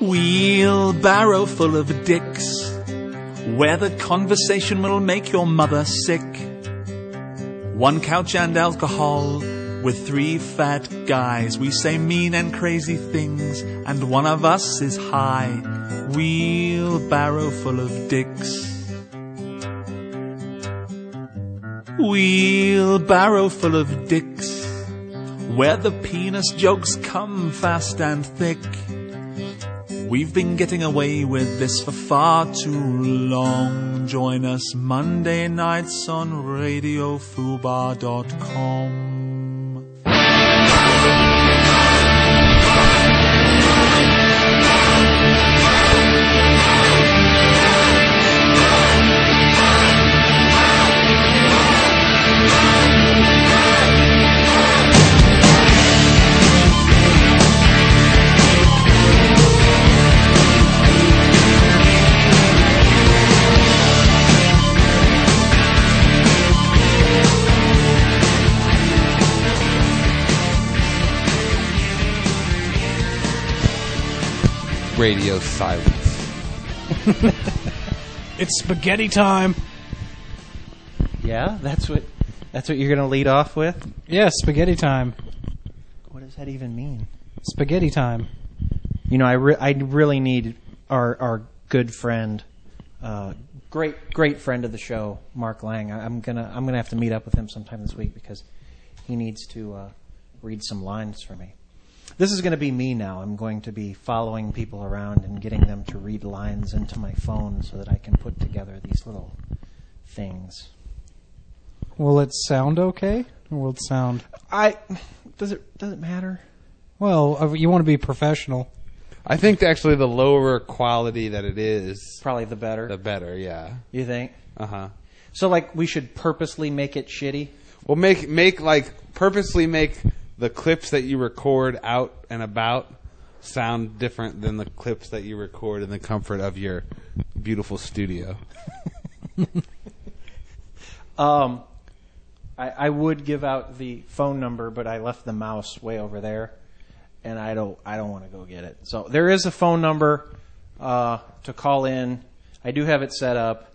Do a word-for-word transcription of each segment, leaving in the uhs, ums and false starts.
Wheelbarrow full of dicks, where the conversation will make your mother sick. One couch and alcohol, with three fat guys. We say mean and crazy things, and one of us is high. Wheelbarrow full of dicks. Wheelbarrow full of dicks, where the penis jokes come fast and thick. We've been getting away with this for far too long. Join us Monday nights on radio fubar dot com. Radio silence. It's spaghetti time. Yeah, that's what that's what you're going to lead off with? Yeah, spaghetti time. What does that even mean? Spaghetti time. You know, I re- I really need our our good friend, uh, great great friend of the show, Mark Lang. I, I'm gonna I'm gonna have to meet up with him sometime this week because he needs to uh, read some lines for me. This is going to be me now. I'm going to be following people around and getting them to read lines into my phone so that I can put together these little things. Will it sound okay? Or will it sound... I does it does it matter? Well, uh, you want to be professional. I think actually the lower quality that it is, Probably the better. the better. Yeah. You think? Uh huh. So, like, we should purposely make it shitty? Well, make make like purposely make the clips that you record out and about sound different than the clips that you record in the comfort of your beautiful studio. um, I, I would give out the phone number, but I left the mouse way over there, and I don't I don't want to go get it. So there is a phone number uh, to call in. I do have it set up.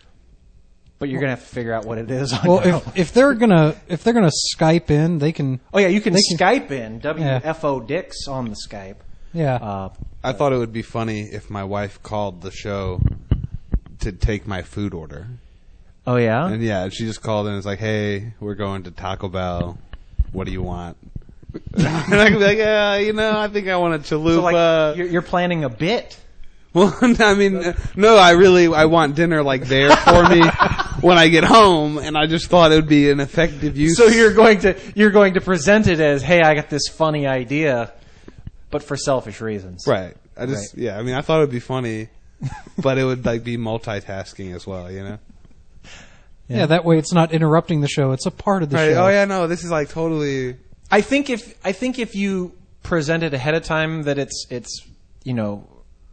But you're gonna have to figure out what it is. On Well, your if if they're gonna if they're gonna Skype in, they can. oh yeah, you can they can- Skype in W F O Dix on the Skype. Yeah. Uh, I thought it would be funny if my wife called the show to take my food order. oh yeah. And yeah, she just called in and was like, hey, we're going to Taco Bell. What do you want? And I could be like, yeah, you know, I think I want a chalupa. So like you're, you're planning a bit. Well, I mean, no, I really, I want dinner like there for me when I get home, and I just thought it would be an effective use. So you're going to you're going to present it as, hey, I got this funny idea, but for selfish reasons. Right. I just, Right. yeah, I mean, I thought it would be funny, but it would like be multitasking as well, you know? yeah. That way, it's not interrupting the show. It's a part of the Right. show. Oh yeah, no, this is like totally. I think if I think if you present it ahead of time that it's it's you know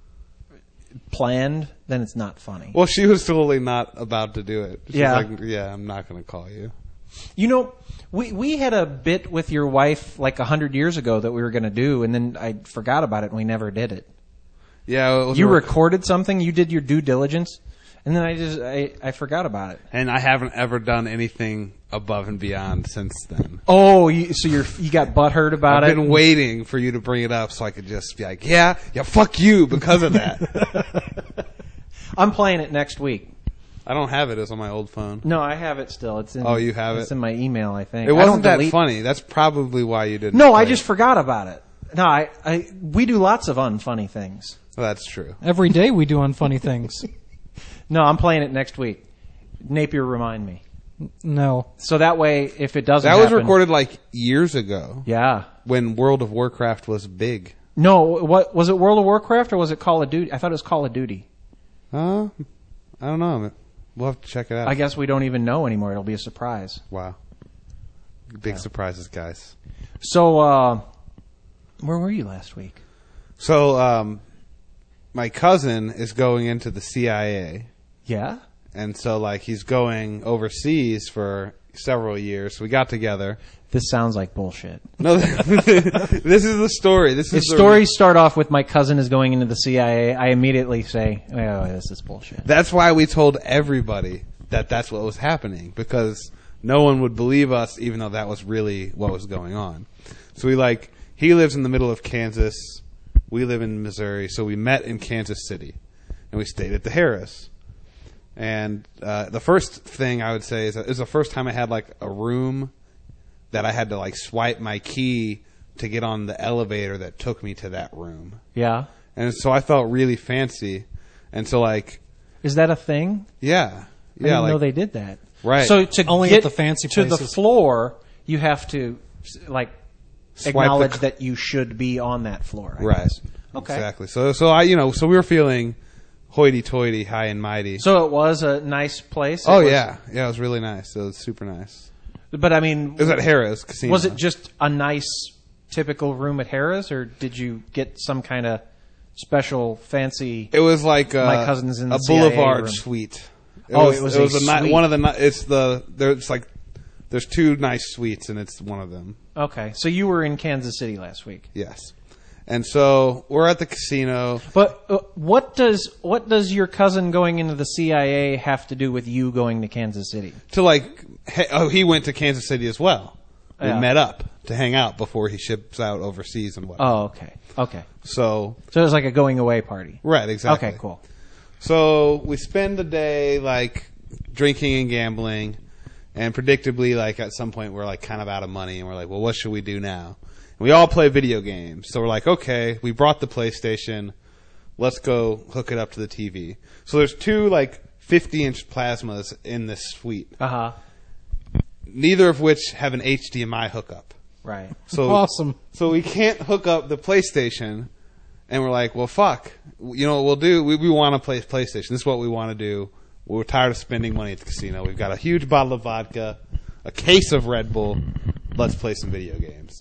planned, then it's not funny. Well, she was totally not about to do it. She's Yeah. like, yeah, I'm not going to call you. You know, we we had a bit with your wife like a hundred years ago that we were going to do, and then I forgot about it, and we never did it. Yeah, it was You a rec- recorded something, you did your due diligence, and then I just I, I forgot about it. and I haven't ever done anything above and beyond since then. Oh, you, so you're you got butthurt about I've it? been waiting for you to bring it up so I could just be like, yeah, yeah, fuck you because of that. I'm playing it next week. I don't have it. It's on my old phone. No, I have it still. It's in. Oh, you have It's it? in my email, I think. It I wasn't don't that delete- funny. That's probably why you didn't. No, I play just it. forgot about it. No, I, I we do lots of unfunny things. Well, that's true. Every day we do unfunny things. No, I'm playing it next week. Napier, remind me. No. So that way, if it doesn't That was happen- recorded like years ago Yeah. when World of Warcraft was big. No, what was it? World of Warcraft or was it Call of Duty? I thought it was Call of Duty. Huh? I don't know. We'll have to check it out. I guess we don't even know anymore. It'll be a surprise. Wow. Big surprises, guys. So, uh, where were you last week? So, um, my cousin is going into the C I A. Yeah. And so, like, he's going overseas for several years. We got together. This sounds like bullshit. No, this is the story. This is If the stories start off with my cousin is going into the C I A, I immediately say, oh, this is bullshit. That's why we told everybody that that's what was happening, because no one would believe us, even though that was really what was going on. So we like, he lives in the middle of Kansas. We live in Missouri. So we met in Kansas City, and we stayed at the Harris. And uh, the first thing I would say is that it was the first time I had like a room that I had to like swipe my key to get on the elevator that took me to that room. Yeah. And so I felt really fancy. And so like, Is that a thing? yeah. I Yeah. didn't like, know they did that. Right. So to Only get at the fancy to the places. floor, you have to like Swipe the acknowledge c- that you should be on that floor. I Right. guess. Okay. Exactly. So, so I, you know, so we were feeling hoity-toity, high and mighty. So it was a nice place. It oh was- yeah, yeah, it was really nice. It was super nice. But I mean, It was at Harrah's Casino. was it just a nice, typical room at Harrah's, or did you get some kind of special, fancy? It was like a, My cousin's in the a C I A boulevard room. suite. It Oh, was, it was it a was a ni- suite. one of the. ni- It's the there's like there's two nice suites, and it's one of them. Okay, so you were in Kansas City last week. Yes. And so we're at the casino. But uh, what does what does your cousin going into the C I A have to do with you going to Kansas City? To like, he, oh, he went to Kansas City as well. We Yeah. met up to hang out before he ships out overseas and whatnot. Oh, okay, okay. So So it was like a going away party. right, exactly. Okay, cool. So we spend the day like drinking and gambling, and predictably, like at some point, we're like kind of out of money, and we're like, well, what should we do now? And we all play video games, so we're like, okay, we brought the PlayStation, let's go hook it up to the T V. So there's two like fifty inch plasmas in this suite, Uh huh. neither of which have an H D M I hookup. Right. So Awesome. So we can't hook up the PlayStation, and we're like, well, fuck. You know what we'll do? We, we want to play PlayStation. This is what we want to do. We're tired of spending money at the casino. We've got a huge bottle of vodka, a case of Red Bull. Let's play some video games.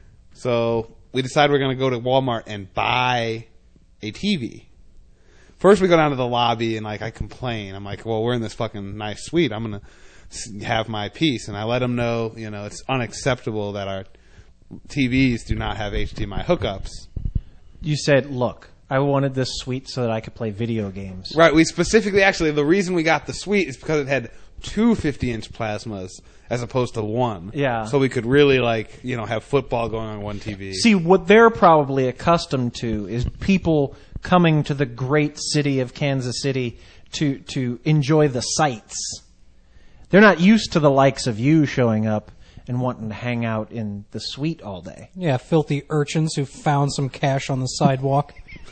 So we decide we're going to go to Walmart and buy a T V. First, we go down to the lobby, and like I complain. I'm like, well, we're in this fucking nice suite. I'm going to have my piece. And I let them know, you know, it's unacceptable that our T Vs do not have H D M I hookups. You said, look, I wanted this suite so that I could play video games. Right. We specifically, actually, the reason we got the suite is because it had two fifty inch plasmas as opposed to one. Yeah. So we could really, like, you know, have football going on one T V. See, what they're probably accustomed to is people coming to the great city of Kansas City to to enjoy the sights. They're not used to the likes of you showing up and wanting to hang out in the suite all day. Yeah, filthy urchins who found some cash on the sidewalk.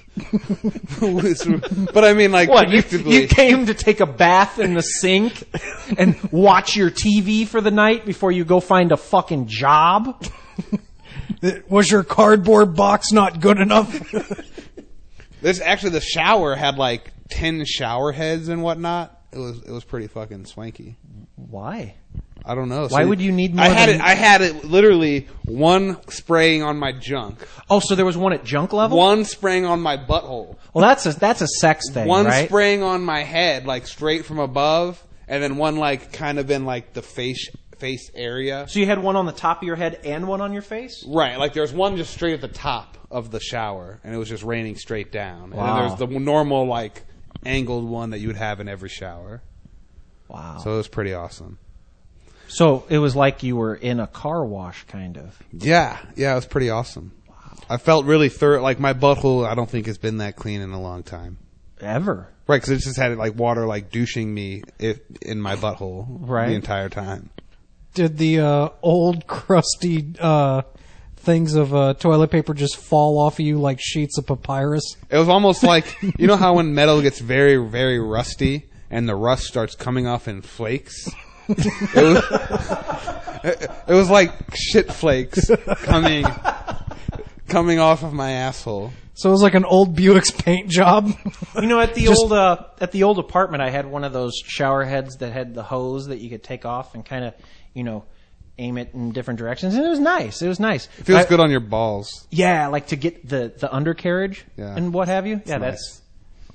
But I mean, like, What, you, predictably. you came to take a bath in the sink and watch your T V for the night before you go find a fucking job? Was your cardboard box not good enough? This actually, the shower had like ten shower heads and whatnot. It was it was pretty fucking swanky. Why? I don't know. Why would you need more I had than- it. I had it literally one spraying on my junk, Oh, so there was one at junk level? one spraying on my butthole, Well, that's a that's a sex thing, one right? spraying on my head, like straight from above, and then one like kind of in like the face face area. So you had one on the top of your head and one on your face? Right, like there's one just straight at the top of the shower, and it was just raining straight down. Wow. And then there's the normal like angled one that you would have in every shower. Wow. So it was pretty awesome. So it was like you were in a car wash, kind of. Yeah, yeah, it was pretty awesome. Wow. I felt really thorough. Like my butthole, I don't think has been that clean in a long time. Ever. Right, because it just had like water like douching me if, in my butthole Right. the entire time. Did the uh, old crusty uh, things of uh, toilet paper just fall off of you like sheets of papyrus? It was almost like, you know how when metal gets very, very rusty and the rust starts coming off in flakes? It was, it, it was like shit flakes coming coming off of my asshole. So it was like an old Buick's paint job. You know, at the Just- old uh, at the old apartment, I had one of those shower heads that had the hose that you could take off and kind of, you know, aim it in different directions, and it was nice. It was nice. It feels I- good on your balls. Yeah, like to get the the undercarriage Yeah. and what have you. Yeah, nice. that's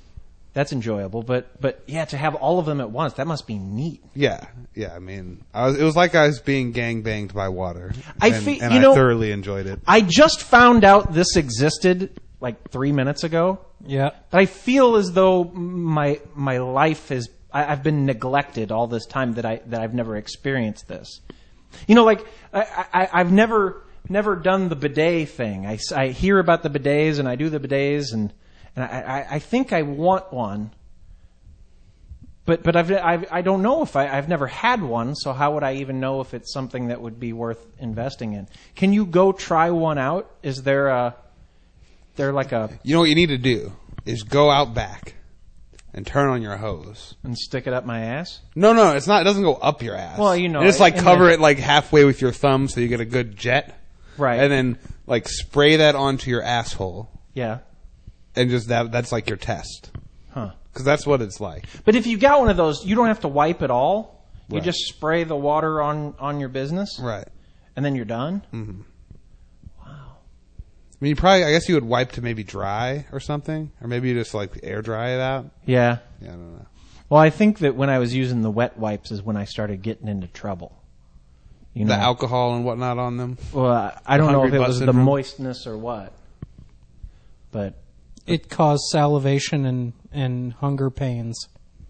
That's enjoyable, but but yeah, to have all of them at once, that must be neat. Yeah, yeah. I mean, I was, it was like I was being gang banged by water. I and, fe- and you I know, thoroughly enjoyed it. I just found out this existed like three minutes ago. Yeah. But I feel as though my my life is I, I've been neglected all this time that I that I've never experienced this. You know, like I, I I've never never done the bidet thing. I, I hear about the bidets and I do the bidets and and I, I, I think I want one. But but I've, I've I don't know if I I've never had one, so how would I even know if it's something that would be worth investing in? Can you go try one out? Is there a there like a You know what you need to do is go out back and turn on your hose. and stick it up my ass? No, no, it's not. It doesn't go up your ass. Well, you know, you just like in cover the- it like halfway with your thumb so you get a good jet, Right. and then like spray that onto your asshole, Yeah. and just that that's like your test, Huh. because that's what it's like. But if you got one of those, you don't have to wipe at all. You Right. just spray the water on, on your business, Right. and then you're done. Mm-hmm. I mean, you probably, I guess you would wipe to maybe dry or something, or maybe you just like air dry it out. Yeah. Yeah, I don't know. Well, I think that when I was using the wet wipes is when I started getting into trouble. You know, The alcohol and whatnot on them. well, I don't know hungry if it butt was the syndrome? moistness or what, but It caused salivation and, and hunger pains.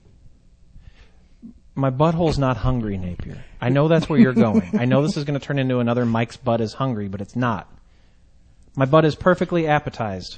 my butthole's not hungry, Napier. I know that's where you're going. I know this is going to turn into another Mike's butt is hungry, but it's not. My butt is perfectly appetized.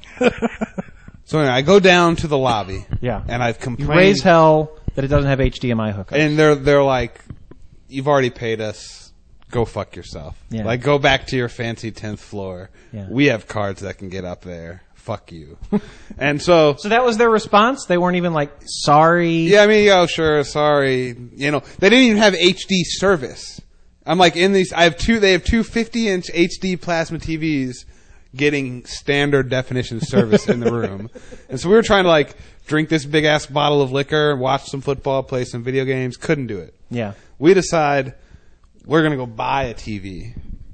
So anyway, I go down to the lobby. Yeah. And I've You complained. raise hell that it doesn't have H D M I hookups. And they're they're like, you've already paid us. Go fuck yourself. Yeah. Like, go back to your fancy tenth floor. Yeah. We have cards that can get up there. Fuck you. And so, So that was their response? They weren't even like, sorry? yeah, I mean, oh, sure, sorry. You know, they didn't even have H D service. I'm like, in these, I have two, they have two fifty inch H D plasma T Vs getting standard definition service in the room. And so we were trying to like drink this big ass bottle of liquor, watch some football, play some video games. Couldn't do it. Yeah. We decide we're going to go buy a T V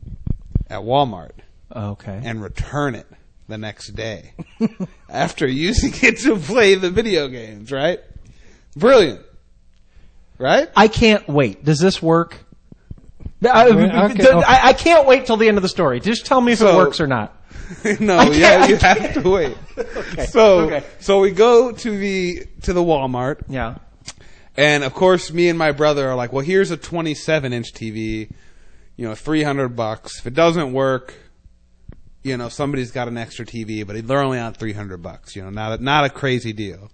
at Walmart Okay. and return it the next day after using it to play the video games, right? Brilliant. Right? I can't wait. Does this work? I, Okay, okay. I, I can't wait till the end of the story. Just tell me if it So- works or not. No, I can't- yeah, I you can't. have to wait. So, Okay. so we go to the to the Walmart, Yeah. and of course, me and my brother are like, "Well, here's a twenty-seven inch T V, you know, three hundred bucks. If it doesn't work, you know, somebody's got an extra T V, but they're only on three hundred bucks. You know, not a, not a crazy deal."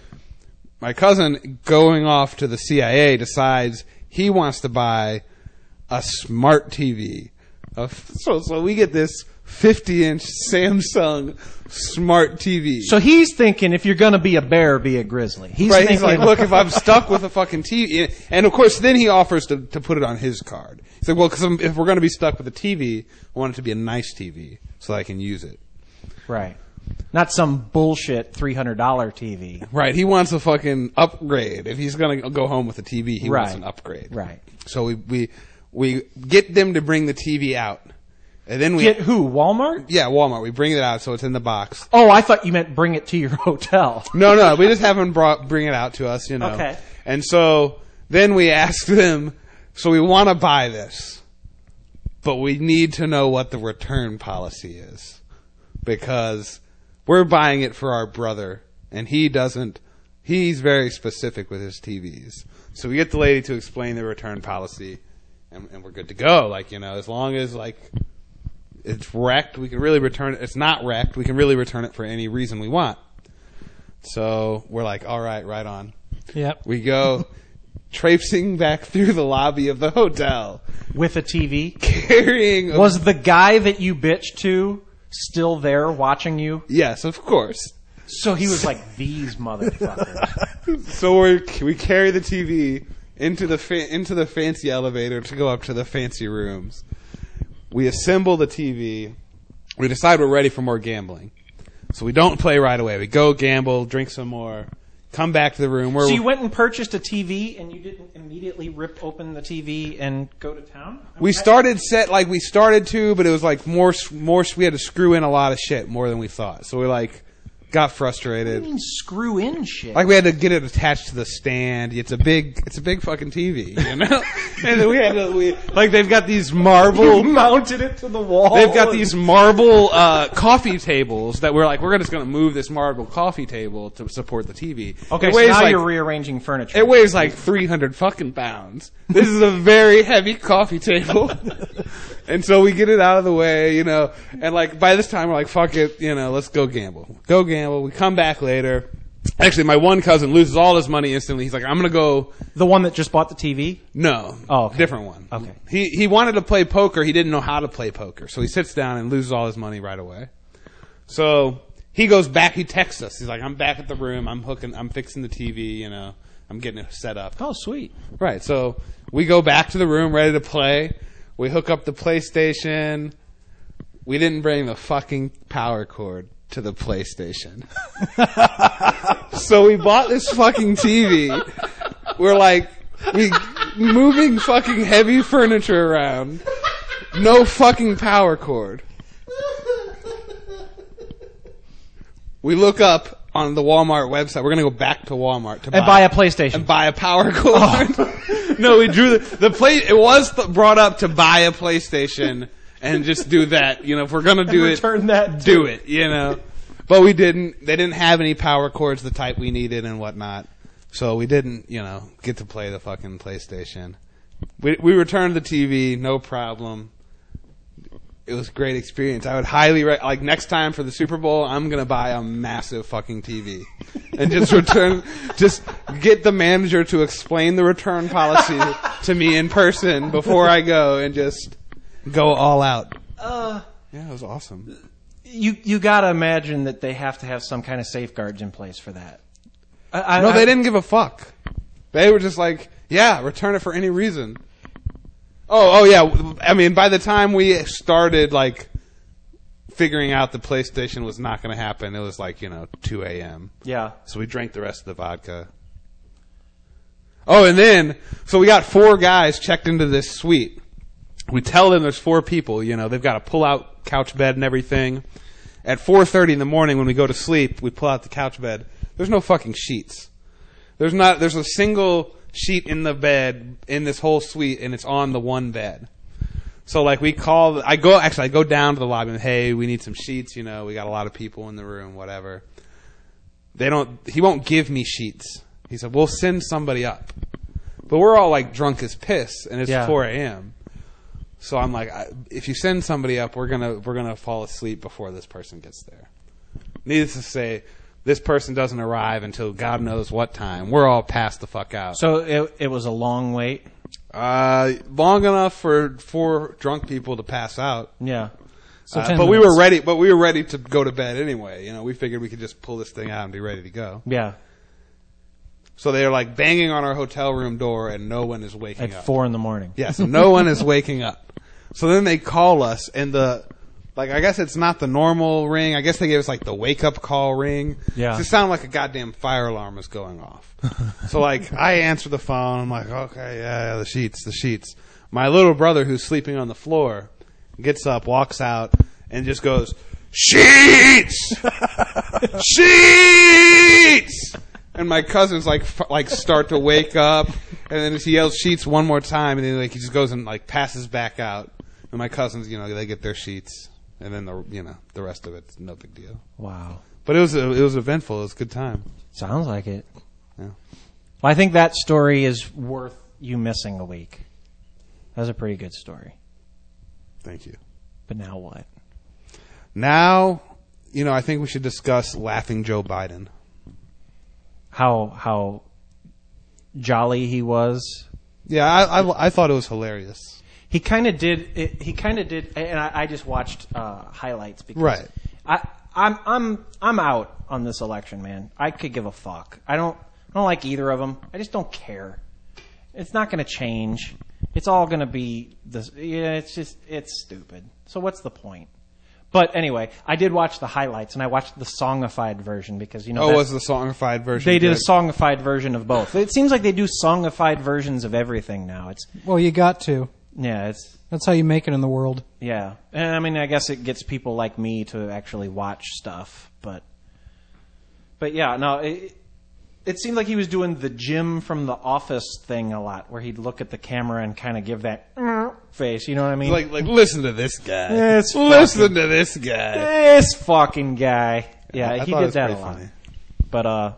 My cousin, going off to the C I A, decides he wants to buy a smart T V. Uh, So, so we get this fifty inch Samsung smart T V. So he's thinking if you're going to be a bear, be a grizzly. He's Right, thinking, he's like, look, if I'm stuck with a fucking T V, and of course, then he offers to, to put it on his card. He's like, well, because if we're going to be stuck with a T V, I want it to be a nice T V so I can use it. right. Not some bullshit three hundred dollars T V. Right, he wants a fucking upgrade. If he's going to go home with a T V, he wants Right. an upgrade. Right. So we, we we get them to bring the T V out, and then we Get who? Walmart? yeah Walmart. We bring it out so it's in the box. Oh, I thought you meant bring it to your hotel. No, no, we just have them brought bring it out to us, you know. Okay. And so then we ask them. So we want to buy this, but we need to know what the return policy is because we're buying it for our brother, and he doesn't. He's very specific with his T Vs. So we get the lady to explain the return policy, and, and we're good to go. Like, you know, as long as like it's wrecked, we can really return it. It's not wrecked, we can really return it for any reason we want. So we're like, all right, right on. Yep. We go traipsing back through the lobby of the hotel, With a T V? carrying. A, Was the guy that you bitched to still there watching you? yes, of course. So he was like, these motherfuckers. So we we carry the T V into the fa- into the fancy elevator to go up to the fancy rooms. We assemble the T V. We decide we're ready for more gambling. So we don't play right away. We go gamble, drink some more, come back to the room. We're, So you went and purchased a T V and you didn't immediately rip open the T V and go to town? I mean, we I- started set like we started to, but it was like more more. We had to screw in a lot of shit more than we thought. So we're like, got What frustrated. do you mean screw in shit? Like we had to get it attached to the stand. It's a big, it's a big fucking T V, you know. And then we had to, we, like they've got these marble, mounted it to the wall. they've got these marble uh, coffee tables that we're like, we're just going to move this marble coffee table to support the T V. Okay, It so weighs now like, you're rearranging furniture. it weighs like three hundred fucking pounds. This is a very heavy coffee table. And so we get it out of the way, you know, and like by this time we're like, fuck it, you know, let's go gamble. Go gamble. We come back later. Actually, my one cousin loses all his money instantly. He's like, I'm going to go. The one that just bought the T V? No. Oh, okay. Different one. Okay. He, he wanted to play poker. He didn't know how to play poker. So he sits down and loses all his money right away. So he goes back. He texts us. He's like, I'm back at the room. I'm hooking, I'm fixing the T V, you know, I'm getting it set up. Oh, sweet. Right. So we go back to the room ready to play. We hook up the PlayStation. We didn't bring the fucking power cord to the PlayStation. So we bought this fucking T V. We're like, we moving fucking heavy furniture around. No fucking power cord. We look up on the Walmart website. We're going to go back to Walmart to And buy a PlayStation. and buy a power cord. No, we drew the, the play. It was th- brought up to buy a PlayStation and just do that. You know, if we're gonna do it, return that do it. You know, but we didn't. They didn't have any power cords the type we needed and whatnot, so we didn't. You know, get to play the fucking PlayStation. We we returned the T V, no problem. It was a great experience. I would highly re- like next time for the Super Bowl, I'm gonna buy a massive fucking T V and just return, just get the manager to explain the return policy to me in person before I go and just go all out. Uh, Yeah, it was awesome. you you gotta imagine that they have to have some kind of safeguards in place for that. I, I, No, I- they didn't give a fuck. They were just like, yeah, return it for any reason. Oh, oh yeah. I mean, by the time we started, like, figuring out the PlayStation was not going to happen, it was like, you know, two a.m. Yeah. So we drank the rest of the vodka. Oh, and then, so we got four guys checked into this suite. We tell them there's four people, you know, they've got a pull-out couch bed and everything. At four thirty in the morning when we go to sleep, we pull out the couch bed. There's no fucking sheets. There's not, there's a single sheet in the bed in this whole suite, and it's on the one bed. So like we call, I go, actually I go down to the lobby and, hey, we need some sheets, you know, we got a lot of people in the room, whatever. They don't, he won't give me sheets. He said, we'll send somebody up. But we're all like drunk as piss, and it's Yeah. four a.m. So I'm like, I, if you send somebody up, we're gonna, we're gonna fall asleep before this person gets there. Needless to say, this person doesn't arrive until God knows what time. We're all passed the fuck out. So it it was a long wait. Uh, long enough for four drunk people to pass out. Yeah. So Uh, ten but we minutes. were ready. But we were ready to go to bed anyway. You know, we figured we could just pull this thing out and be ready to go. Yeah. So they are like banging on our hotel room door, and no one is waking At up. four in the morning. Yeah, so no one is waking up. So then they call us, and the like. I guess it's not the normal ring. I guess they gave us like the wake up call ring. Yeah. It sounded like a goddamn fire alarm was going off. So like, I answer the phone. I'm like, okay, yeah, yeah, the sheets, the sheets. My little brother, who's sleeping on the floor, gets up, walks out, and just goes, sheets, sheets. And my cousins like f- like start to wake up, and then he yells sheets one more time, and then like he just goes and like passes back out. And my cousins, you know, they get their sheets, and then the you know the rest of it's no big deal. Wow. But it was it was eventful. It was a good time. Sounds like it. Yeah. Well, I think that story is worth you missing a week. That was a pretty good story. Thank you. But now what? Now, you know, I think we should discuss laughing Joe Biden. How how jolly he was. Yeah, I I, I thought it was hilarious. He kind of did. It, he kind of did, and I, I just watched uh, highlights because Right. I, I'm I'm I'm out on this election, man. I could give a fuck. I don't I don't like either of them. I just don't care. It's not going to change. It's all going to be this. Yeah, it's just it's stupid. So what's the point? But anyway, I did watch the highlights, and I watched the songified version because you know. Oh, that- was the songified version? They did a good? songified version of both. It seems like they do songified versions of everything now. It's Well, you got to. yeah, it's That's how you make it in the world. yeah. And I mean, I guess it gets people like me to actually watch stuff, but but yeah, no, it, it seemed like he was doing the Jim from The Office thing a lot, where he'd look at the camera and kind of give that face. You know what I mean? Like, like, listen to this guy. This listen fucking- to this guy. This fucking guy. Yeah, I he thought it did was that a pretty lot. funny. But uh,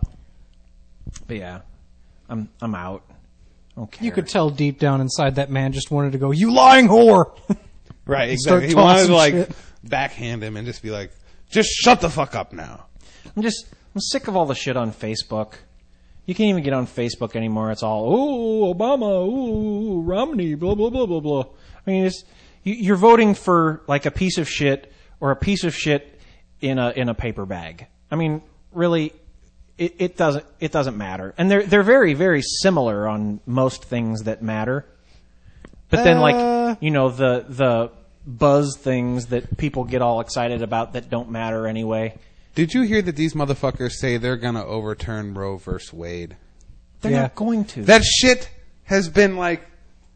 but yeah, I'm I'm out. Okay. You could tell deep down inside that man just wanted to go, "You lying whore!" Right, Start exactly. He wanted tossing to like shit. backhand him and just be like, "Just shut the fuck up now." I'm just I'm sick of all the shit on Facebook. You can't even get on Facebook anymore. It's all, ooh, Obama, ooh, Romney, blah, blah, blah, blah, blah. I mean, it's, you, you're voting for like a piece of shit or a piece of shit in a, in a paper bag. I mean, really, it, it doesn't, it doesn't matter. And they're, they're very, very similar on most things that matter. But then Uh. like, you know, the, the buzz things that people get all excited about that don't matter anyway. Did you hear that these motherfuckers say they're gonna overturn Roe versus Wade? They're Yeah. not going to. That shit has been like.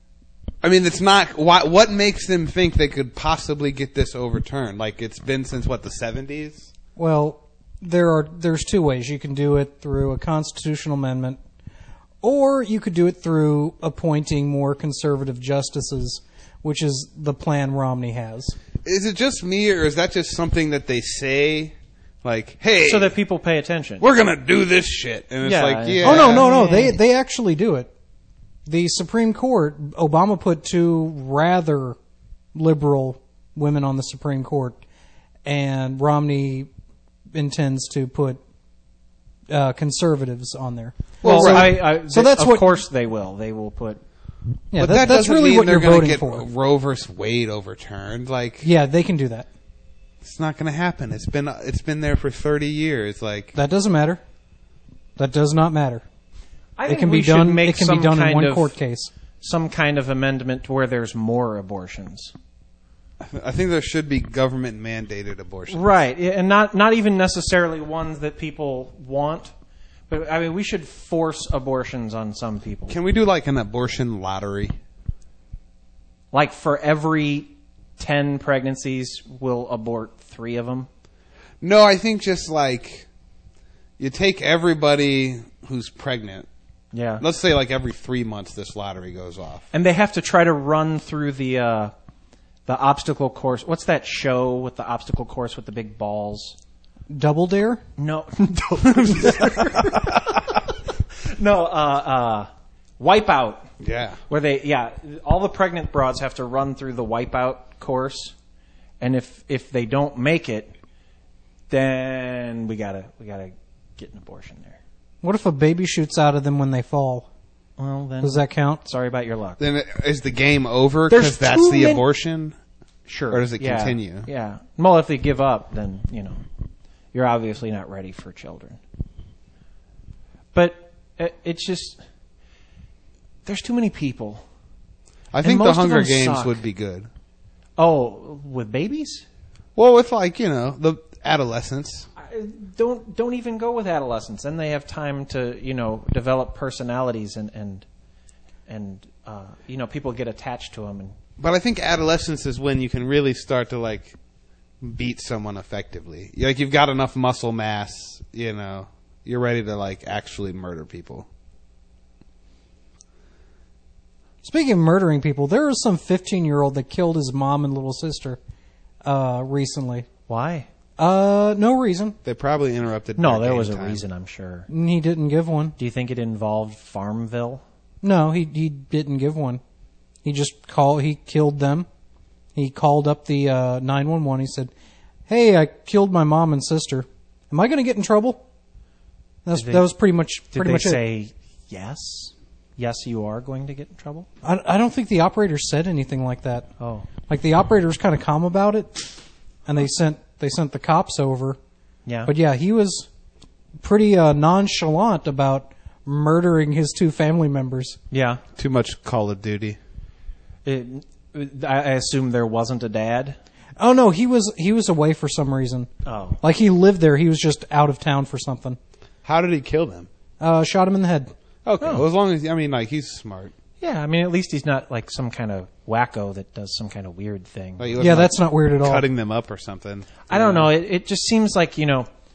I mean, it's not. Why, what makes them think they could possibly get this overturned? Like, it's been since, what, the seventies? Well, there are there's two ways. You can do it through a constitutional amendment, or you could do it through appointing more conservative justices, which is the plan Romney has. Is it just me, or is that just something that they say? Like, hey, so that people pay attention. we're gonna do this shit. And it's Yeah. like, yeah. Oh no, no, no! They they actually do it. The Supreme Court, Obama put two rather liberal women on the Supreme Court, and Romney intends to put uh, conservatives on there. Well, so, I, I, so they- that's of what. course they will. They will put. Yeah, But that, that that's doesn't really mean what they're you're gonna voting get for. Roe versus Wade overturned. Like, Yeah, they can do that. it's not gonna happen. It's been it's been there for thirty years. Like, That doesn't matter. That does not matter. I It think can we be should done. make It can some be done in kind one of, court case. Some kind of amendment where there's more abortions. I think there should be government mandated abortion. Right, and not not even necessarily ones that people want, but I mean we should force abortions on some people. Can we do like an abortion lottery? Like for every ten pregnancies, we'll abort three of them. No, I think just like you take everybody who's pregnant. Yeah, Let's say like every three months this lottery goes off. and they have to try to run through the uh, the obstacle course. What's that show with the obstacle course with the big balls? Double Dare? No, no, uh, uh, Wipeout. Yeah. Where they, yeah, all the pregnant broads have to run through the Wipeout course, and if if they don't make it, then we gotta we gotta get an abortion there. What if a baby shoots out of them when they fall? Well, then Does that count? sorry about your luck. Then is the game over There's because that's too the many- abortion? Sure. Or does it Yeah, continue? Yeah. Well, if they give up, then you know you're obviously not ready for children. But it, it's just there's too many people. I think the most of Hunger them Games suck. would be good. Oh, with babies? Well, with like, you know, the adolescents. I- Don't don't even go with adolescents. Then they have time to you know develop personalities and and and uh, you know people get attached to them. And But I think adolescence is when you can really start to like beat someone effectively. Like you've got enough muscle mass, you know, you're ready to like actually murder people. Speaking of murdering people, there was some fifteen-year-old that killed his mom and little sister uh, recently. why? Uh, no reason. They probably interrupted. No, their there game was a time. reason. I'm sure. He didn't give one. Do you think it involved Farmville? No, he he didn't give one. He just called. He killed them. He called up the uh, nine one one. He said, "Hey, I killed my mom and sister. Am I going to get in trouble?" That's, Did they- that was pretty much Did pretty they much it. say yes? Yes, you are going to get in trouble. I, I don't think the operator said anything like that. Oh, Like the operator was kind of calm about it, and they sent they sent the cops over. yeah. But yeah, he was pretty uh, nonchalant about murdering his two family members. yeah. Too much Call of Duty. It, I I assume there wasn't a dad. Oh no, he was he was away for some reason. Oh, Like he lived there, he was just out of town for something. How did he kill them? Uh, shot him in the head. Okay, Oh. well, as long as I mean, like he's smart. yeah. I mean, at least he's not like some kind of wacko that does some kind of weird thing. Like, he wasn't, Yeah, like, that's not weird at all. cutting them up or something. I don't know. It, it just seems like you know,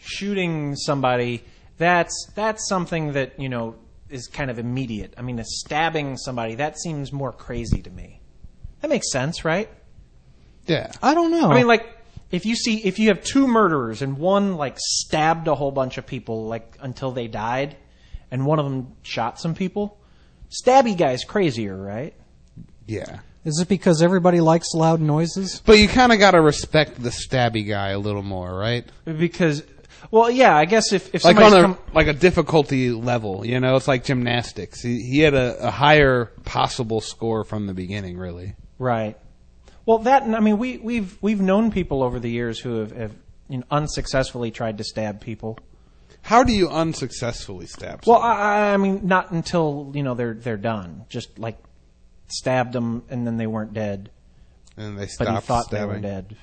shooting somebody, that's that's something that, you know, is kind of immediate. I mean, a stabbing somebody, that seems more crazy to me. That makes sense, right? Yeah. I don't know. I mean, like, if you see, if you have two murderers and one, like, stabbed a whole bunch of people, like, until they died, and one of them shot some people, stabby guy's crazier, right? Yeah. Is it because everybody likes loud noises? But you kind of got to respect the stabby guy a little more, right? Because, well, yeah, I guess if, if Like somebody's on a come, like a difficulty level, you know, it's like gymnastics. He, he had a, a higher possible score from the beginning, really. right. Well, that, I mean, we, we've, we've known people over the years who have, have you know, unsuccessfully tried to stab people. How do you unsuccessfully stab Well, someone? I, I mean, not until, you know, they're, they're done. Just, like, stabbed them and then they weren't dead. and they But stopped he thought stabbing. they were dead.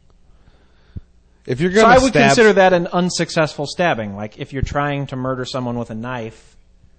If you're So going I to would stab, consider that an unsuccessful stabbing. Like if you're trying to murder someone with a knife,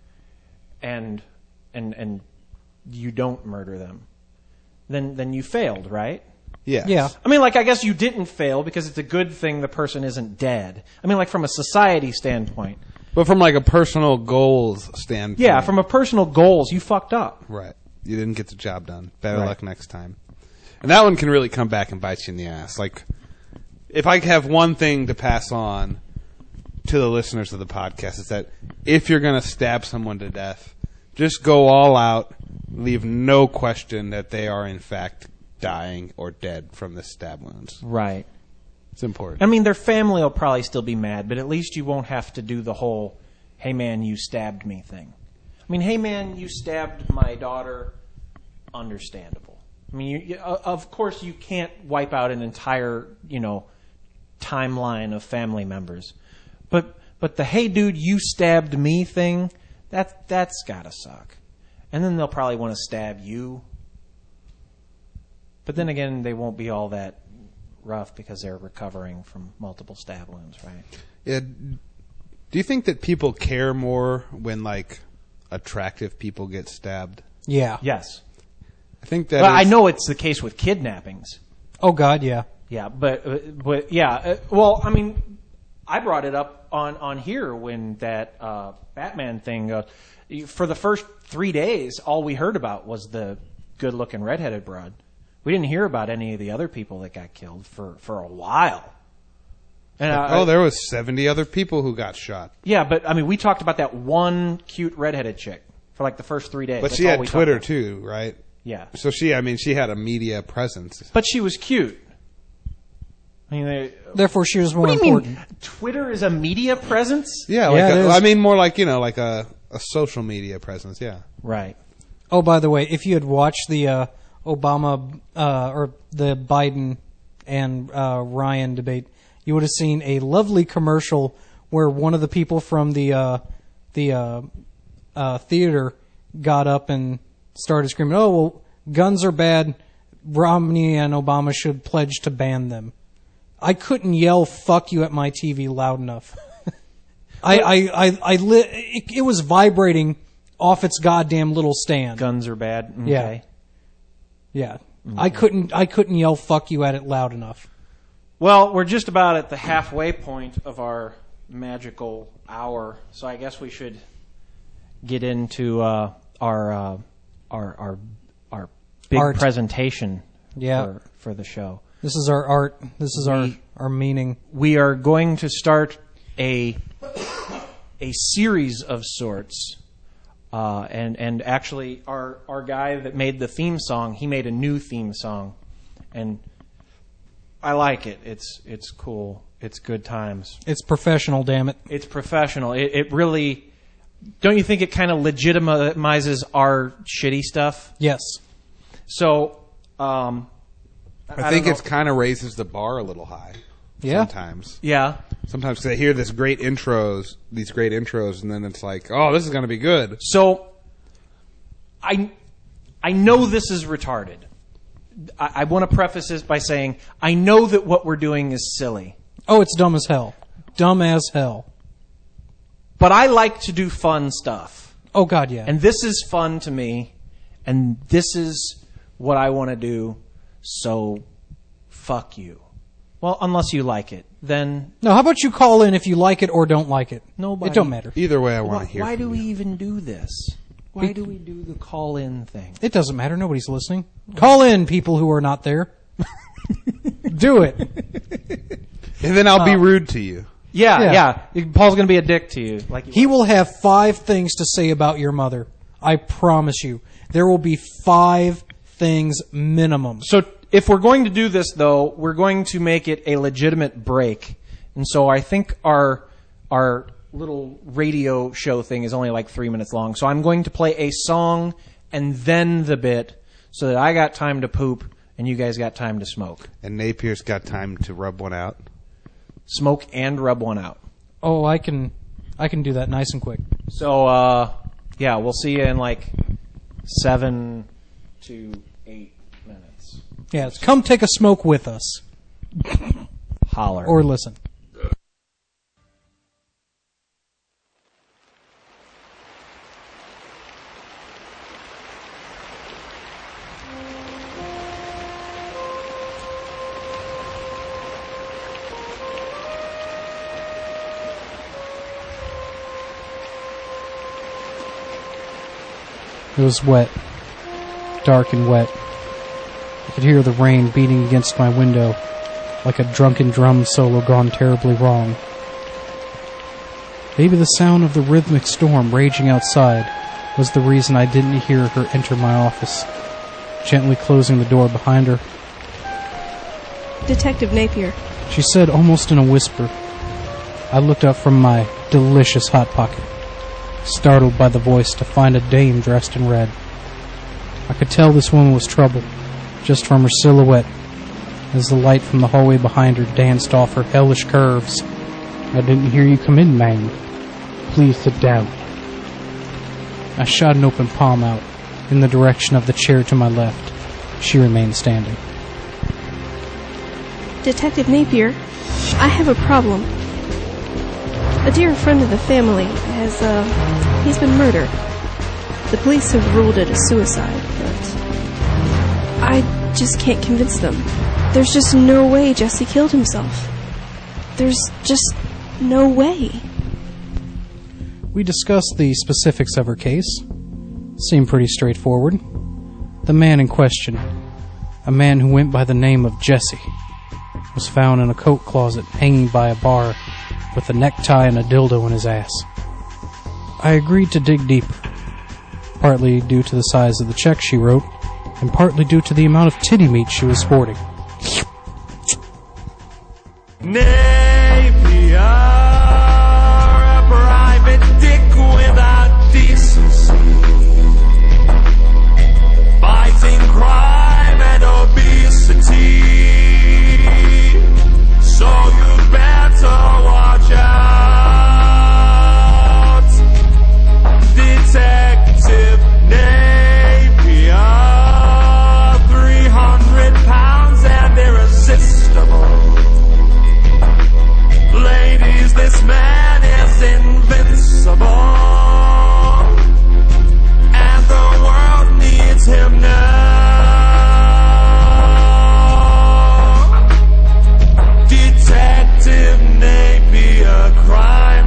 and and and you don't murder them, then then you failed, right? yes. Yeah. I mean, like I guess you didn't fail because it's a good thing the person isn't dead. I mean, like from a society standpoint. But from like a personal goals standpoint, Yeah, from a personal goals, you fucked up. right, you didn't get the job done. Better Right. luck next time. And that one can really come back and bite you in the ass. Like, if I have one thing to pass on to the listeners of the podcast, is that if you're going to stab someone to death, just go all out, leave no question that they are in fact dying or dead from the stab wounds. Right. It's important. I mean, their family will probably still be mad, but at least you won't have to do the whole, hey man, you stabbed me thing. I mean, hey man, you stabbed my daughter, understandable. I mean, you, you, uh, of course you can't wipe out an entire, you know, timeline of family members. But but the hey dude, you stabbed me thing, that, that's gotta suck. And then they'll probably want to stab you. But then again, they won't be all that rough because they're recovering from multiple stab wounds, right? Yeah. Do you think that people care more when like attractive people get stabbed? Yeah. Yes. I think that Well, I is- know it's the case with kidnappings. Oh God, yeah. Yeah, but uh, but yeah. Uh, well, I mean, I brought it up on, on here when that uh, Batman thing. Uh, for the first three days, all we heard about was the good-looking redheaded broad. We didn't hear about any of the other people that got killed for, for a while. And uh, oh, there was seventy other people who got shot. yeah, but I mean, we talked about that one cute redheaded chick for like the first three days. But That's she all had we talked Twitter about. too, right? Yeah, So she, I mean, she had a media presence. but she was cute. I mean, they, Therefore, she was more what do you important. mean? Twitter is a media presence? Yeah, Yeah, like it a, is. I mean, more like, you know, like a, a social media presence. Yeah. Right. Oh, by the way, if you had watched the uh, Obama uh, or the Biden and uh, Ryan debate, you would have seen a lovely commercial where one of the people from the uh, the uh, uh, theater got up and started screaming, "Oh, well, guns are bad. Romney and Obama should pledge to ban them." I couldn't yell "fuck you" at my T V loud enough. I, I, I, I li- it, it was vibrating off its goddamn little stand. Guns are bad. Okay. Yeah. Yeah. I couldn't I couldn't yell "fuck you" at it loud enough. Well, we're just about at the halfway point of our magical hour, so I guess we should get into uh, our uh, our our our big Art. presentation Yeah. for, for the show. This is our art. This is our, We- our meaning. We are going to start a a series of sorts. Uh, and and actually, our our guy that made the theme song, he made a new theme song, and I like it. It's it's cool. It's good times. It's professional, damn it. It's professional. It, it really, don't you think it kind of legitimizes our shitty stuff? Yes. So, um, I, think don't it's know. kind of raises the bar a little high. Yeah. Sometimes. yeah. Sometimes 'cause I hear this great intros, these great intros, and then it's like, oh, this is going to be good. So, I I know this is retarded. I, I want to preface this by saying I know that what we're doing is silly, Oh, it's dumb as hell. Dumb as hell. but I like to do fun stuff, Oh, God, yeah. and this is fun to me, and this is what I want to do. So, fuck you. Well, unless you like it, then No, how about you call in if you like it or don't like it? Nobody- It don't matter. Either way, I want why, to hear. why from do we you. even do this? Why do we do the call-in thing? It doesn't matter. Nobody's listening. Call in, people who are not there. Do it. And then I'll be rude to you. Yeah, Yeah. yeah. Paul's going to be a dick to you. Like He will have five things to say about your mother. I promise you. There will be five things minimum. So if we're going to do this, though, we're going to make it a legitimate break. And so I think our our little radio show thing is only like three minutes long. So I'm going to play a song and then the bit so that I got time to poop and you guys got time to smoke. And Napier's got time to rub one out. Smoke and rub one out. Oh, I can I can do that nice and quick. So, uh, yeah, we'll see you in like seven to eight minutes. Yeah, come take a smoke with us. Holler. Or listen. It was wet. Dark and wet. I could hear the rain beating against my window like a drunken drum solo gone terribly wrong. Maybe the sound of the rhythmic storm raging outside was the reason I didn't hear her enter my office, gently closing the door behind her. Detective Napier. She said almost in a whisper. I looked up from my delicious Hot Pocket, startled by the voice to find a dame dressed in red. I could tell this woman was trouble, just from her silhouette, as the light from the hallway behind her danced off her hellish curves. I didn't hear you come in, ma'am. Please sit down. I shot an open palm out in the direction of the chair to my left. She remained standing. Detective Napier, I have a problem. A dear friend of the family has, uh, he's been murdered. The police have ruled it a suicide, but I just can't convince them. There's just no way Jesse killed himself. There's just no way. We discussed the specifics of her case. Seemed pretty straightforward. The man in question, a man who went by the name of Jesse, was found in a coat closet hanging by a bar with a necktie and a dildo in his ass. I agreed to dig deeper, partly due to the size of the check she wrote, and partly due to the amount of titty meat she was sporting. Napier, a private dick without decency, fighting crime and obesity. So you better watch out, Detective Napier, three hundred pounds and irresistible. Ladies, this man is invincible, and the world needs him now. Detective Napier, crime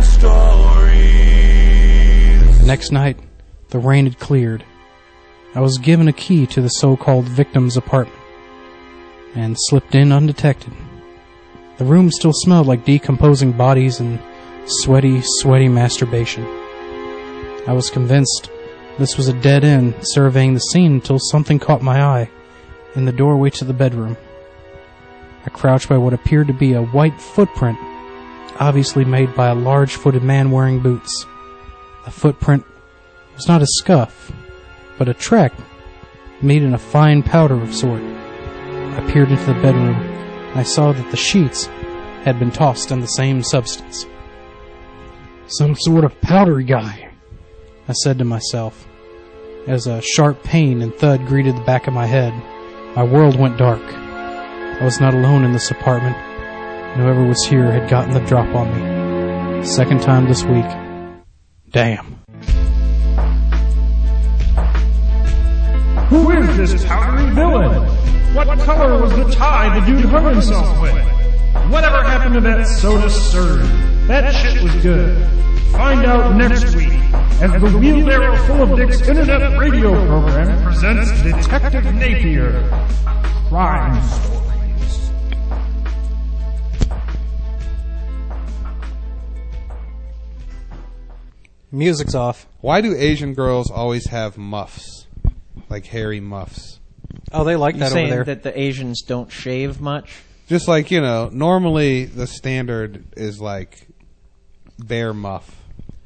stories. The next night, the rain had cleared. I was given a key to the so-called victim's apartment and slipped in undetected. The room still smelled like decomposing bodies and sweaty, sweaty masturbation. I was convinced this was a dead end surveying the scene until something caught my eye in the doorway to the bedroom. I crouched by what appeared to be a white footprint, obviously made by a large-footed man wearing boots. The footprint was not a scuff, but a track made in a fine powder of sort. I peered into the bedroom. I saw that the sheets had been tossed in the same substance. Some sort of powdery guy, I said to myself, as a sharp pain and thud greeted the back of my head. My world went dark. I was not alone in this apartment, and whoever was here had gotten the drop on me. Second time this week. Damn. Who is this powdery villain? What color was the tie the dude hung himself with? Whatever happened to that soda surge? That shit was good. Find out next week as the Wheelbarrow Full of Dicks internet radio program presents Detective Napier. Crime Stories. Music's off. Why do Asian girls always have muffs? Like hairy muffs? Oh, they like You that over saying there. that the Asians don't shave much? Just like, you know, normally the standard is like bear muff.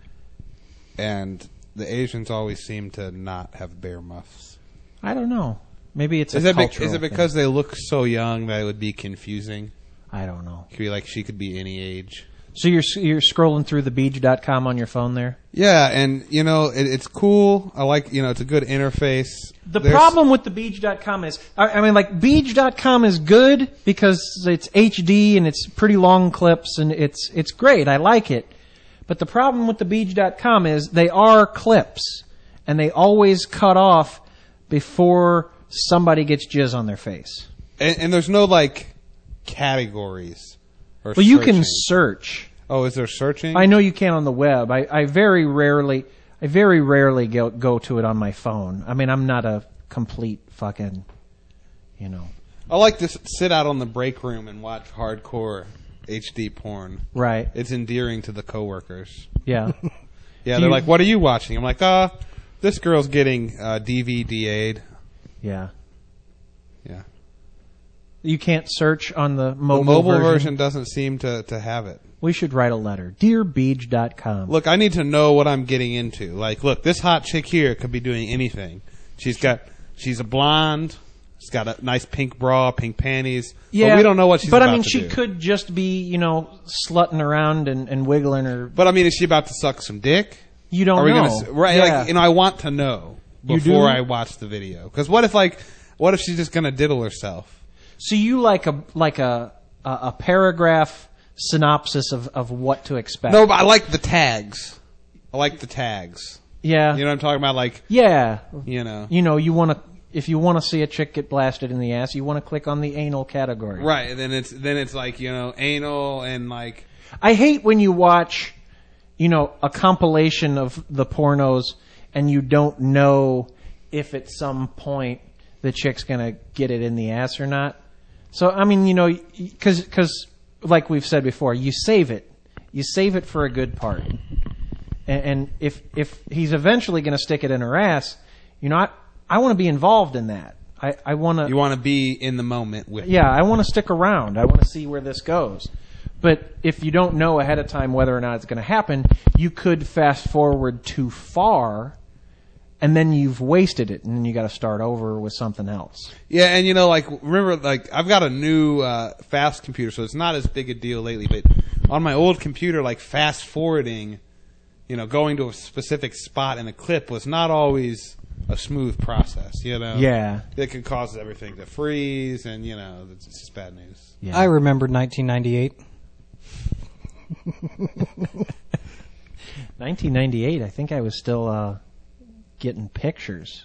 And the Asians always seem to not have bear muffs. I don't know. Maybe it's Is a it, be- cultural is it because they look so young that it would be confusing? thing. I don't know. Could be like she could be any age. So you're you're scrolling through the beej dot com on your phone there? Yeah, and you know, it, it's cool. I like, you know, it's a good interface. The There's- problem with the beej dot com is, I, I mean, like, beej dot com is good because it's H D and it's pretty long clips and it's it's great. I like it. But the problem with the beej dot com is they are clips and they always cut off before somebody gets jizz on their face. and, and there's no like categories. Or Well, you can searching. search. Oh, is there searching? I know you can on the web. I, I very rarely, I very rarely go, go to it on my phone. I mean, I'm not a complete fucking, you know. I like to s- sit out on the break room and watch hardcore H D porn. Right. It's endearing to the coworkers. Yeah. Yeah, Do they're you- like, "What are you watching?" I'm like, "Ah, this girl's getting uh, D V D-a'd." Yeah. Yeah. You can't search on the The mobile, mobile version. version doesn't seem to, to have it. We should write a letter. Dear beej dot com. Look, I need to know what I'm getting into. Like, look, this hot chick here could be doing anything. She's got, she's a blonde. She's got a nice pink bra, pink panties. yeah, but we don't know what she's But about I mean, to she do. could just be, you know, slutting around and, and wiggling her. But I mean, is she about to suck some dick? You don't Are we know. gonna s- right? Yeah. Like, you know, I want to know You before do? I watch the video. Because what if, like, what if she's just gonna diddle herself? So you like a like a a, a paragraph synopsis of, of what to expect. No, but I like the tags. I like the tags. Yeah. You know what I'm talking about? Like, Yeah. you know, You know, you want to if you want to see a chick get blasted in the ass, you want to click on the anal category. right? And then it's then it's like, you know, anal and like. I hate when you watch, you know, a compilation of the pornos and you don't know if at some point the chick's gonna get it in the ass or not. So, I mean, you know, because, because, like we've said before, you save it. You save it for a good part. And, and if, if he's eventually going to stick it in her ass, you know, I, I want to be involved in that. I, I want to. You want to be in the moment with. Yeah, I want to stick around. I want to see where this goes. But if you don't know ahead of time whether or not it's going to happen, you could fast forward too far, and then you've wasted it, and then you got to start over with something else. Yeah, and you know, like, remember, like, I've got a new uh, fast computer, so it's not as big a deal lately. But on my old computer, like, fast forwarding, you know, going to a specific spot in a clip was not always a smooth process. You know, Yeah. it could cause everything to freeze, and you know, it's just bad news. Yeah. I remember nineteen ninety-eight. nineteen ninety-eight, I think I was still uh, getting pictures.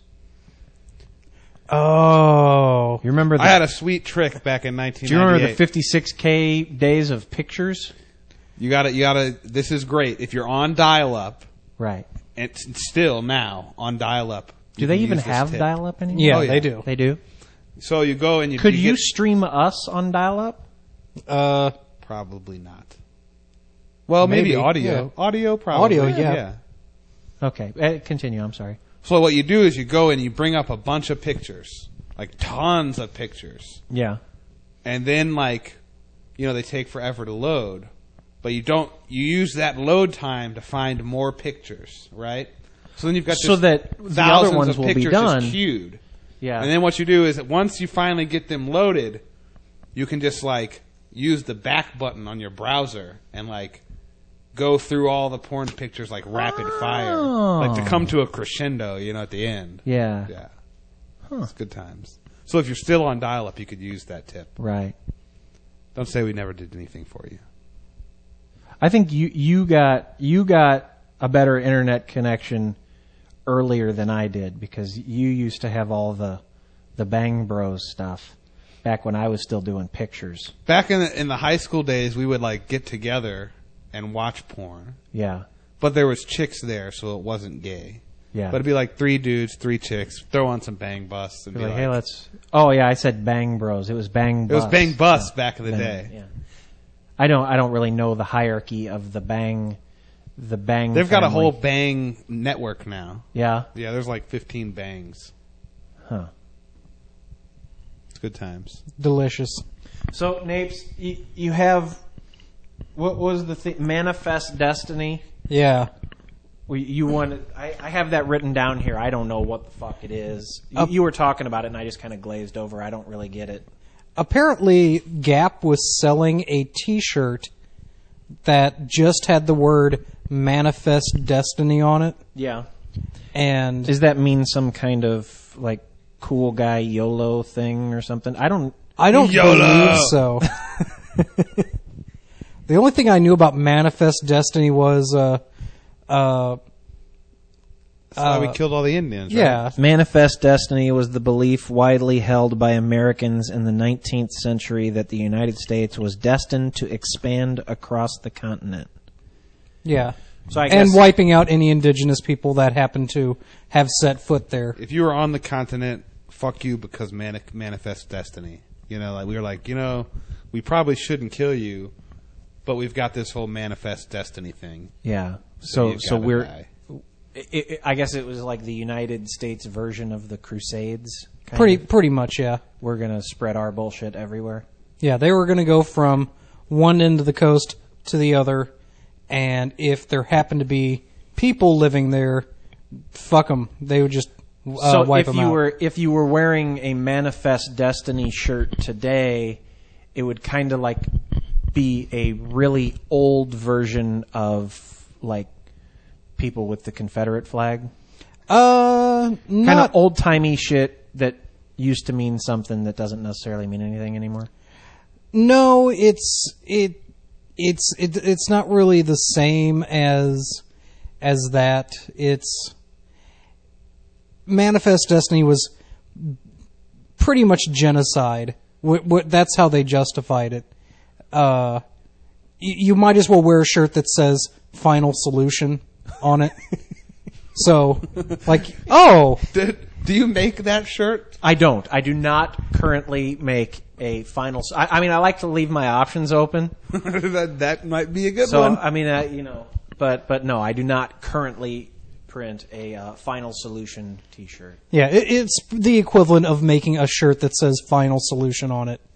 Oh. You remember that? I had a sweet trick back in nineteen ninety-eight. Do you remember the fifty-six K days of pictures? You gotta, you gotta. This is great if you're on dial-up. Right. And it's still now on dial-up. Do you they can even use this have tip. dial-up anymore? Yeah, Oh, yeah. they do. They do? So you go and you Could you get- stream us on dial-up? Uh, Probably not. Well, maybe, Maybe, audio. yeah. Audio, probably. Audio, yeah. Okay, uh, continue, I'm sorry. So what you do is you go and you bring up a bunch of pictures, like tons of pictures, Yeah. and then like, you know, they take forever to load, but you don't. You use that load time to find more pictures, right? So then you've got So just that the thousands other ones of will be pictures done. just queued. Yeah. And then what you do is that once you finally get them loaded, you can just like use the back button on your browser and like go through all the porn pictures like rapid fire, like to come to a crescendo, you know, at the end. Yeah. Yeah. It's good times. So if you're still on dial-up, you could use that tip. Right. Don't say we never did anything for you. I think you you got you got a better internet connection earlier than I did because you used to have all the the Bang Bros stuff. back when I was still doing pictures. Back in the, in the high school days, we would like get together and watch porn. Yeah. But there was chicks there, so it wasn't gay. Yeah. But it'd be like three dudes, three chicks, throw on some Bang Bus, and Be be like, like, hey, let's. Oh yeah, I said Bang Bros. It was Bang. it Bus. was Bang Bus Yeah. back in the Bang, day. Yeah. I don't. I don't really know the hierarchy of the Bang. The Bang. They've got a family. whole Bang network now. Yeah. Yeah, there's like fifteen Bangs. Huh. It's good times. Delicious. So, Napes, you, you have. What was the thing? Manifest Destiny. Yeah. We, you wanted. I, I have that written down here. I don't know what the fuck it is. You, Uh, you were talking about it, and I just kind of glazed over. I don't really get it. Apparently, Gap was selling a T-shirt that just had the word Manifest Destiny on it. Yeah. And Does that mean some kind of like cool guy YOLO thing or something? I don't. I don't YOLO! believe so. The only thing I knew about Manifest Destiny was, uh, uh, That's why we Uh, killed all the Indians, right? yeah, Manifest Destiny was the belief widely held by Americans in the nineteenth century that the United States was destined to expand across the continent. yeah. So I And guess wiping out any indigenous people that happen to have set foot there. If you were on the continent, fuck you because mani- manifest destiny. You know, like we were like, you know, we probably shouldn't kill you, but we've got this whole manifest destiny thing. yeah. So So you've so gotta we're. die. It, it, I guess it was like the United States version of the Crusades. kind Pretty, of. pretty much, yeah. We're gonna spread our bullshit everywhere. Yeah, they were going to go from one end of the coast to the other, and if there happened to be people living there, fuck them. They would just uh, so wipe if them you out. were if you were wearing a Manifest Destiny shirt today, it would kind of like be a really old version of like people with the Confederate flag, uh, kind not of old timey shit that used to mean something that doesn't necessarily mean anything anymore. no. It's it, it's it, it's not really the same as as that. It's Manifest Destiny was pretty much genocide. Wh- wh- that's how they justified it. Uh, y- you might as well wear a shirt that says "Final Solution" on it. So, like, oh, Did, do you make that shirt? I don't. I do not currently make a final. s- I, I mean, I like to leave my options open. that that might be a good So one. I mean, uh, you know, but but no, I do not currently print a uh, Final Solution T-shirt. yeah, it, it's the equivalent of making a shirt that says "Final Solution" on it.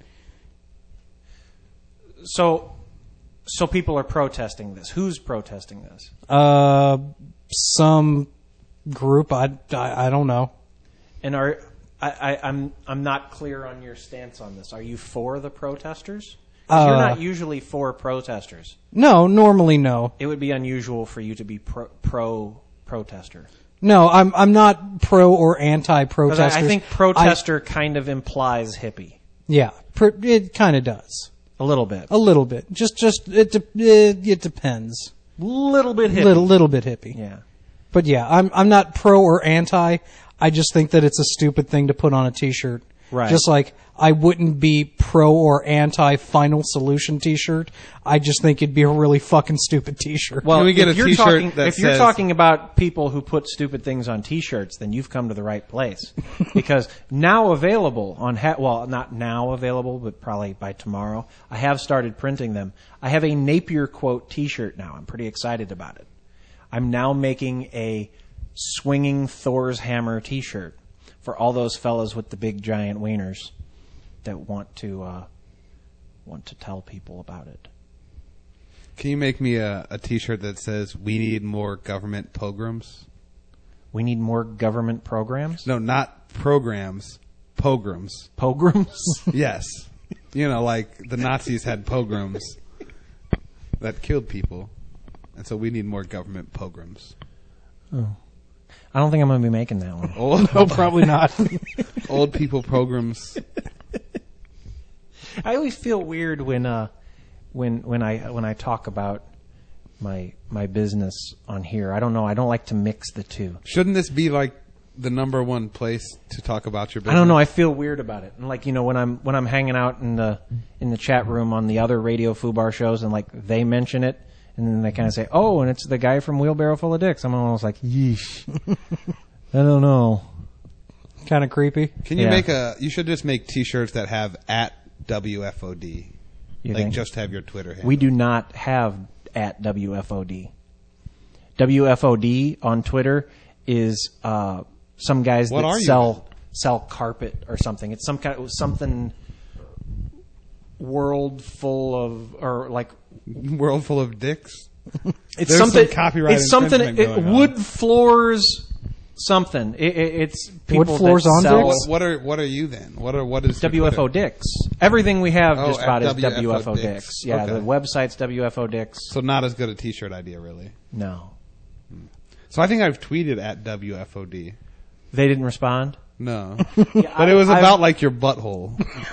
So, so people are protesting this. Who's protesting this? Uh, some group, I, I, I don't know. And are I, I, I'm I'm not clear on your stance on this. Are you for the protesters? 'Cause you're Uh, not usually for protesters. No, normally no. It would be unusual for you to be pro, pro protester. No, I'm I'm not pro or anti 'Cause protesters. I, I think protester kind of implies hippie yeah, pr- it kind of does a little bit, a little bit. Just just it de- it, it depends. little bit hippie. Little little bit hippie. Yeah. But yeah, I'm I'm not pro or anti. I just think that it's a stupid thing to put on a T-shirt. Right. Just like I wouldn't be pro or anti Final Solution T-shirt. I just think it'd be a really fucking stupid T-shirt. Well, Can we get if a you're T-shirt talking, that if you're says- talking about people who put stupid things on T-shirts, then you've come to the right place. Because now available on ha- well, not now available, but probably by tomorrow, I have started printing them. I have a Napier quote T-shirt now. I'm pretty excited about it. I'm now making a swinging Thor's hammer T-shirt for all those fellas with the big giant wieners that want to uh, want to tell people about it. Can you make me a, a T-shirt that says "We need more government pogroms"? We need more government programs. No, not programs, pogroms. Pogroms? Yes, you know, like the Nazis had pogroms that killed people, and so we need more government pogroms. I don't think I'm going to be making that one. Old, no, probably not. old people pogroms. I always feel weird when uh, when when I when I talk about my my business on here. I don't know. I don't like to mix the two. Shouldn't this be like the number one place to talk about your business? I don't know. I feel weird about it. And like, you know, when I'm when I'm hanging out in the in the chat room on the other Radio Fubar shows, and like they mention it, and then they kind of say, "Oh, and it's the guy from Wheelbarrow Full of Dicks." I'm almost like, "Yeesh." I don't know. Kind of creepy. Can you Yeah. make a? You should just make T-shirts that have at W F O D. You Like think? just have your Twitter handle. We do not have at W F O D. W F O D on Twitter is uh, some guys What that are you sell sell carpet or something. It's some kind of something world full of or like World full of dicks. it's There's something some copyright it's something infringement it, going on. wood floors something. It, it, it's people Wood floors that on sell dicks? What, what are what are you then? What are what is your W F O Twitter? Dicks. Everything we have Oh, just at about is W F O W F O Dicks. Dicks. Yeah, Okay. the website's W F O Dicks. So not as good a T-shirt idea, really. No. So I think I've tweeted at W F O D. They didn't respond? No, Yeah, but it was I- about I've- like your butthole.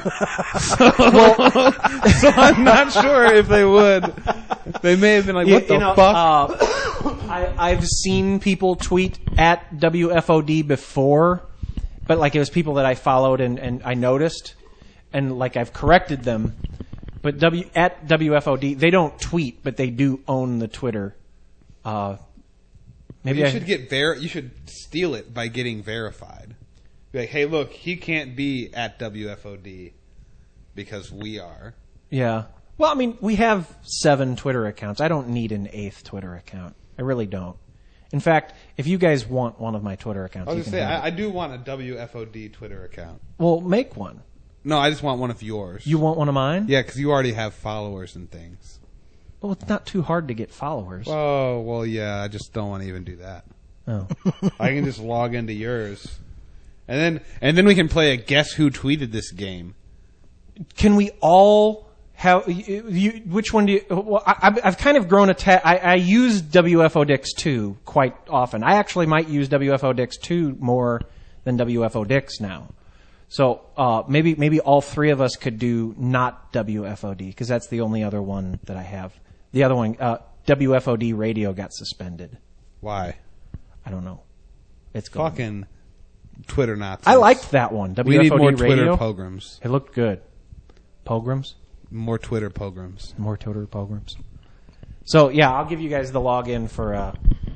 so, so I'm not sure if they would. They may have been like, You- "What the you know, fuck?" uh, I, I've seen people tweet at W F O D before, but like it was people that I followed and, and I noticed, and like I've corrected them. But W at W F O D, they don't tweet, but they do own the Twitter. Uh, maybe you I should get ver- You should steal it by getting verified. Be like, hey, look, he can't be at W F O D because we are. yeah. Well, I mean, we have seven Twitter accounts. I don't need an eighth Twitter account. I really don't. In fact, if you guys want one of my Twitter accounts, I you was can gonna say, have I, it. I do want a W F O D Twitter account. Well, make one. No, I just want one of yours. You want one of mine? Yeah, because you already have followers and things. Well, it's not too hard to get followers. Oh, well, yeah, I just don't want to even do that. Oh. I can just log into yours. And then and then we can play a guess who tweeted this game. Can we all have you, you? Which one do you? Well, I, I've- I've kind of grown a. Ta- I, I use W F O Dicks two quite often. I actually might use W F O Dicks two more than W F O Dicks now. So uh, maybe maybe all three of us could do not W F O D because that's the only other one that I have. The other one, uh, W F O D Radio, got suspended. Why? I don't know. It's gone. Fucking Twitter Nazis. I liked that one. We W F O D need more Twitter Radio. pogroms. It looked good. Pogroms. More Twitter pogroms. More Twitter pogroms. So yeah, I'll give you guys the login for uh,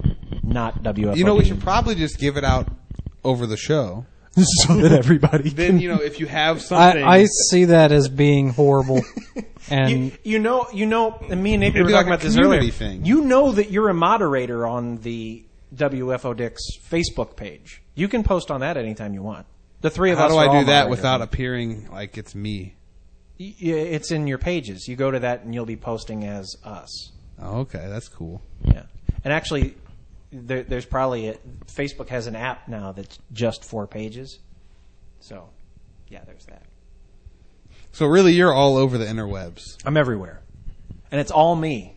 not W F O D. You know, we should probably just give it out over the show. so that everybody. Then, you know, if you have something... I, I see that as being horrible. And You, you know, you know, and me and Nate were It'd be talking like about a this community earlier. thing. You know that you're a moderator on the W F O Dicks Facebook page. You can post on that anytime you want. The three of How us do are I all do that moderators. without appearing like it's me? Y- y- It's in your pages. You go to that and you'll be posting as us. Oh, okay, that's cool. Yeah, and actually, there, there's probably a, Facebook has an app now that's just for pages. So, yeah, there's that. So really, you're all over the interwebs. I'm everywhere, and it's all me.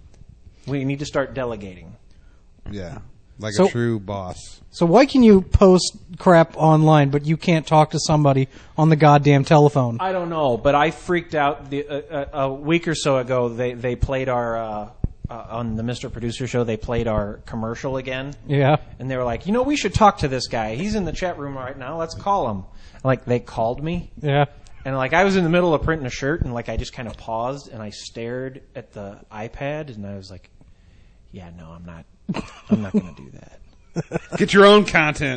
We need to start delegating. Yeah, like So- a true boss. so why can you post crap online, but you can't talk to somebody on the goddamn telephone? I don't know, but I freaked out the, uh, uh, a week or so ago. They they played our uh, uh, on the Mister Producer show. They played our commercial again, Yeah. and they were like, you know, we should talk to this guy. He's in the chat room right now. Let's call him. Like they called me, Yeah. and like I was in the middle of printing a shirt, and like I just kind of paused and I stared at the iPad, and I was like, yeah, no, I'm not. I'm not going to do that. Get your own content.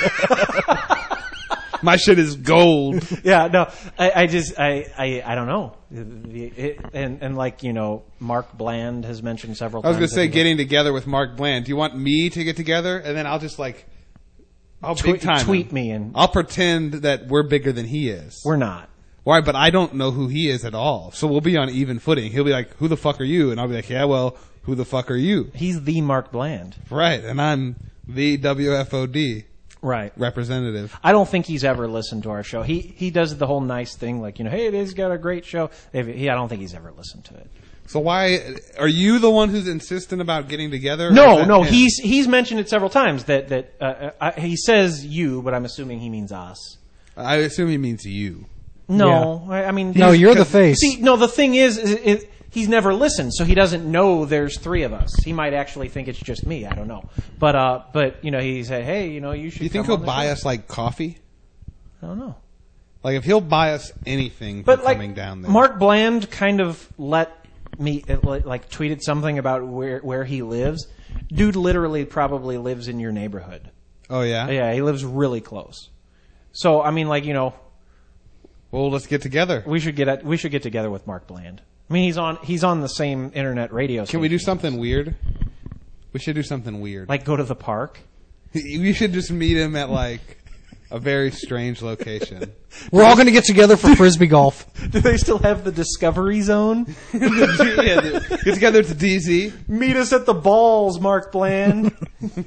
My shit is gold. Yeah, no, I, I just, I, I, I don't know. The- it- and, and like, you know, Mark Bland has mentioned several I was times. gonna say that he- getting together with Mark Bland. Do you want me to get together, and then I'll just like, I'll Tweet- big time tweet him. me and- I'll pretend that we're bigger than he is. We're not. Why? But I don't know who he is at all. So we'll be on even footing. He'll be like, "Who the fuck are you?" And I'll be like, "Yeah, well, who the fuck are you?" He's the Mark Bland. Right. And I'm the W F O D Right. representative. I don't think he's ever listened to our show. He he does the whole nice thing, like, you know, hey, they've got a great show. If- He, I don't think he's ever listened to it. So why are you the one who's insistent about getting together? or is No, that no, him? he's he's mentioned it several times that that uh, uh, he says you, but I'm assuming he means us. I assume he means you. No, I, I mean, No, he's- you're the face. See, no, the thing is, is it, he's never listened, so he doesn't know there's three of us. He might actually think it's just me. I don't know. But uh, but you know, he said, hey, you know, you should. Do you think come he'll on the buy show. us like coffee? I don't know. Like if he'll buy us anything for But like coming down there. Mark Bland kind of let me like tweeted something about where where he lives. Dude literally probably lives in your neighborhood. Oh yeah. Yeah, he lives really close. So I mean, like you know, Well, let's get together. we should get at, we should get together with Mark Bland. I mean, he's on he's on the same internet radio. Can we do station. something weird? We should do something weird. Like go to the park? We should just meet him at like a very strange location. We're all going to get together for frisbee golf. Do they still have the Discovery Zone? Yeah, dude. Get together to D Z. Meet us at the balls, Mark Bland.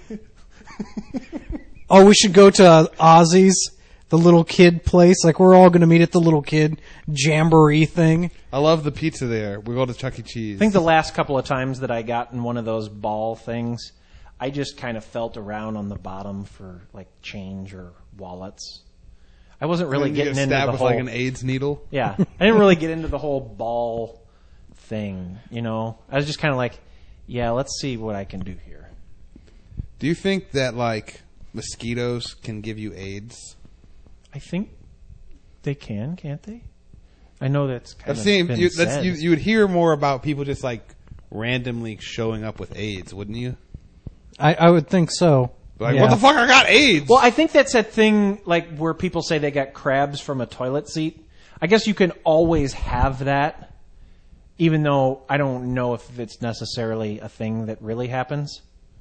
Oh, we should go to Ozzy's, the little kid place. Like, we're all going to meet at the little kid jamboree thing. I love the pizza there. We go to Chuck E. Cheese. I think the last couple of times that I got in one of those ball things, I just kind of felt around on the bottom for like change or wallets. I wasn't really you getting get into stabbed the with whole. like an AIDS needle. Yeah, I didn't really get into the whole ball thing. You know, I was just kind of like, yeah, let's see what I can do here. Do you think that like mosquitoes can give you AIDS? I think they can, can't they? I know that's kind I've of seen been you, that's, said. you. You would hear more about people just like randomly showing up with AIDS, wouldn't you? I, I would think so. Like, Yeah. what the fuck? I got AIDS. Well, I think that's that thing like where people say they got crabs from a toilet seat. I guess you can always have that, even though I don't know if it's necessarily a thing that really happens.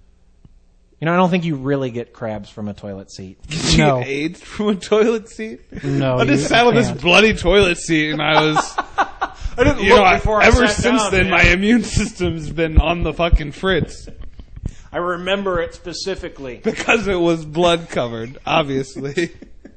You know, I don't think you really get crabs from a toilet seat. Did you No. get AIDS from a toilet seat? No, I just you sat on this can't. bloody toilet seat and I was. I didn't You know, I, ever since then, my immune system's been on the fucking fritz I remember it specifically. because it was blood covered. Obviously,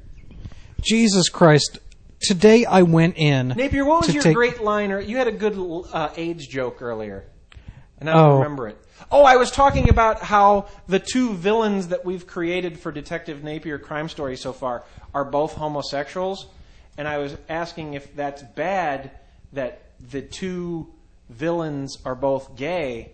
Jesus Christ. Today I went in. Napier, what was to your take- great line? Or you had a good uh, AIDS joke earlier, and I Oh. don't remember it. Oh, I was talking about how the two villains that we've created for Detective Napier crime story so far are both homosexuals, and I was asking if that's bad that the two villains are both gay,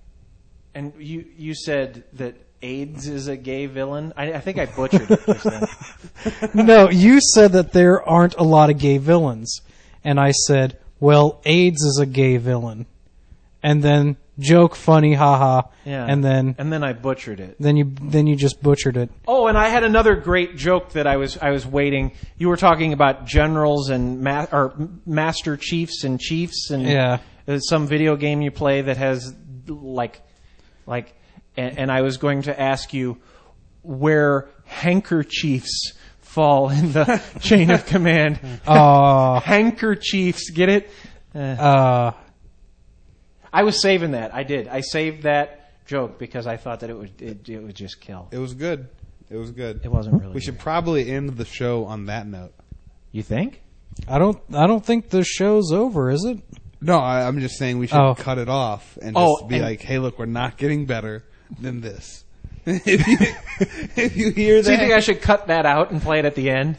and you you said that AIDS is a gay villain. I, I think I butchered it just then. No, you said that there aren't a lot of gay villains. And I said, well, AIDS is a gay villain. And then joke, funny, haha. Yeah, And then and then I butchered it. then you then you just butchered it. Oh, and I had another great joke that I was I was waiting. You were talking about generals and ma- or master chiefs and chiefs, and Yeah. there's some video game you play that has like like, and, and I was going to ask you where handkerchiefs fall in the chain of command. Uh, Handkerchiefs, get it? Uh, uh, I was saving that. I did. I saved that joke because I thought that it would it, it would just kill. it was good. It was good. It wasn't really. We should good. probably end the show on that note. You think? I don't I don't think the show's over, is it? No, I, I'm just saying we should Oh. cut it off and just Oh, be and- like, "Hey, look, we're not getting better than this." if, you, if you hear Do you that, think I should cut that out and play it at the end?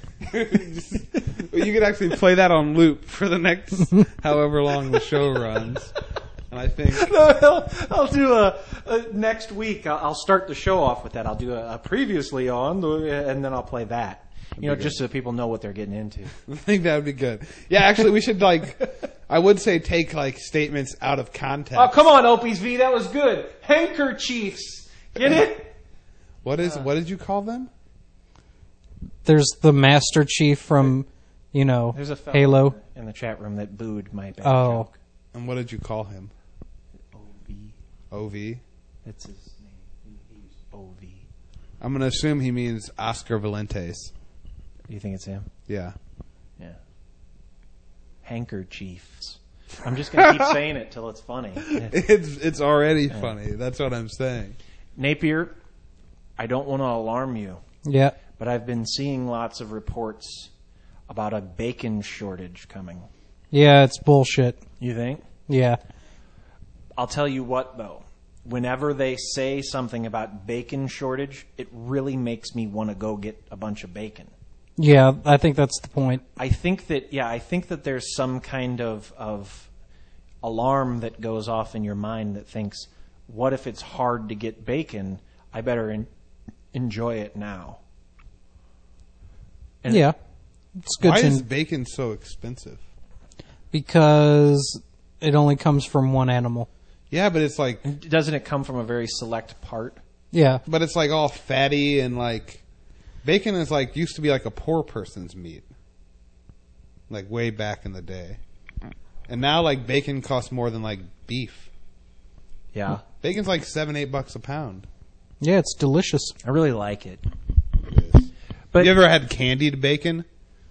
you could actually play that on loop for the next however long the show runs. And I think No, I'll, I'll do a, a next week. I'll, I'll start the show off with that. I'll do a, a previously on, the- and then I'll play that. You know, just so people know what they're getting into. I think that would be good. Yeah, actually, we should like. I would say take like statements out of context. Oh, come on, Opie's V, that was good. Handkerchiefs, get it? What is? What did you call them? There's the Master Chief from, you know, There's a fellow Halo. in the chat room that booed my bad Oh. joke. And what did you call him? O V. O V. That's his name. He used O V. I'm gonna assume he means Oscar Valentes. You think it's him? Yeah. Yeah. Handkerchiefs. I'm just going to keep saying it till it's funny. It's it's already funny. That's what I'm saying. Napier, I don't want to alarm you, Yeah. but I've been seeing lots of reports about a bacon shortage coming. Yeah, it's bullshit. You think? Yeah. I'll tell you what, though. Whenever they say something about bacon shortage, it really makes me want to go get a bunch of bacon. Yeah, I think that's the point. I think that, yeah, I think that there's some kind of, of alarm that goes off in your mind that thinks, what if it's hard to get bacon? I better en- enjoy it now. And yeah. It's good Why to is bacon so expensive? because it only comes from one animal. Yeah, but it's like, Doesn't it come from a very select part? Yeah. but it's like all fatty and like, bacon is like used to be like a poor person's meat, like way back in the day, and now like bacon costs more than like beef. Yeah. Bacon's like seven, eight bucks a pound. Yeah, it's delicious. I really like it. It is. But Have you ever had candied bacon?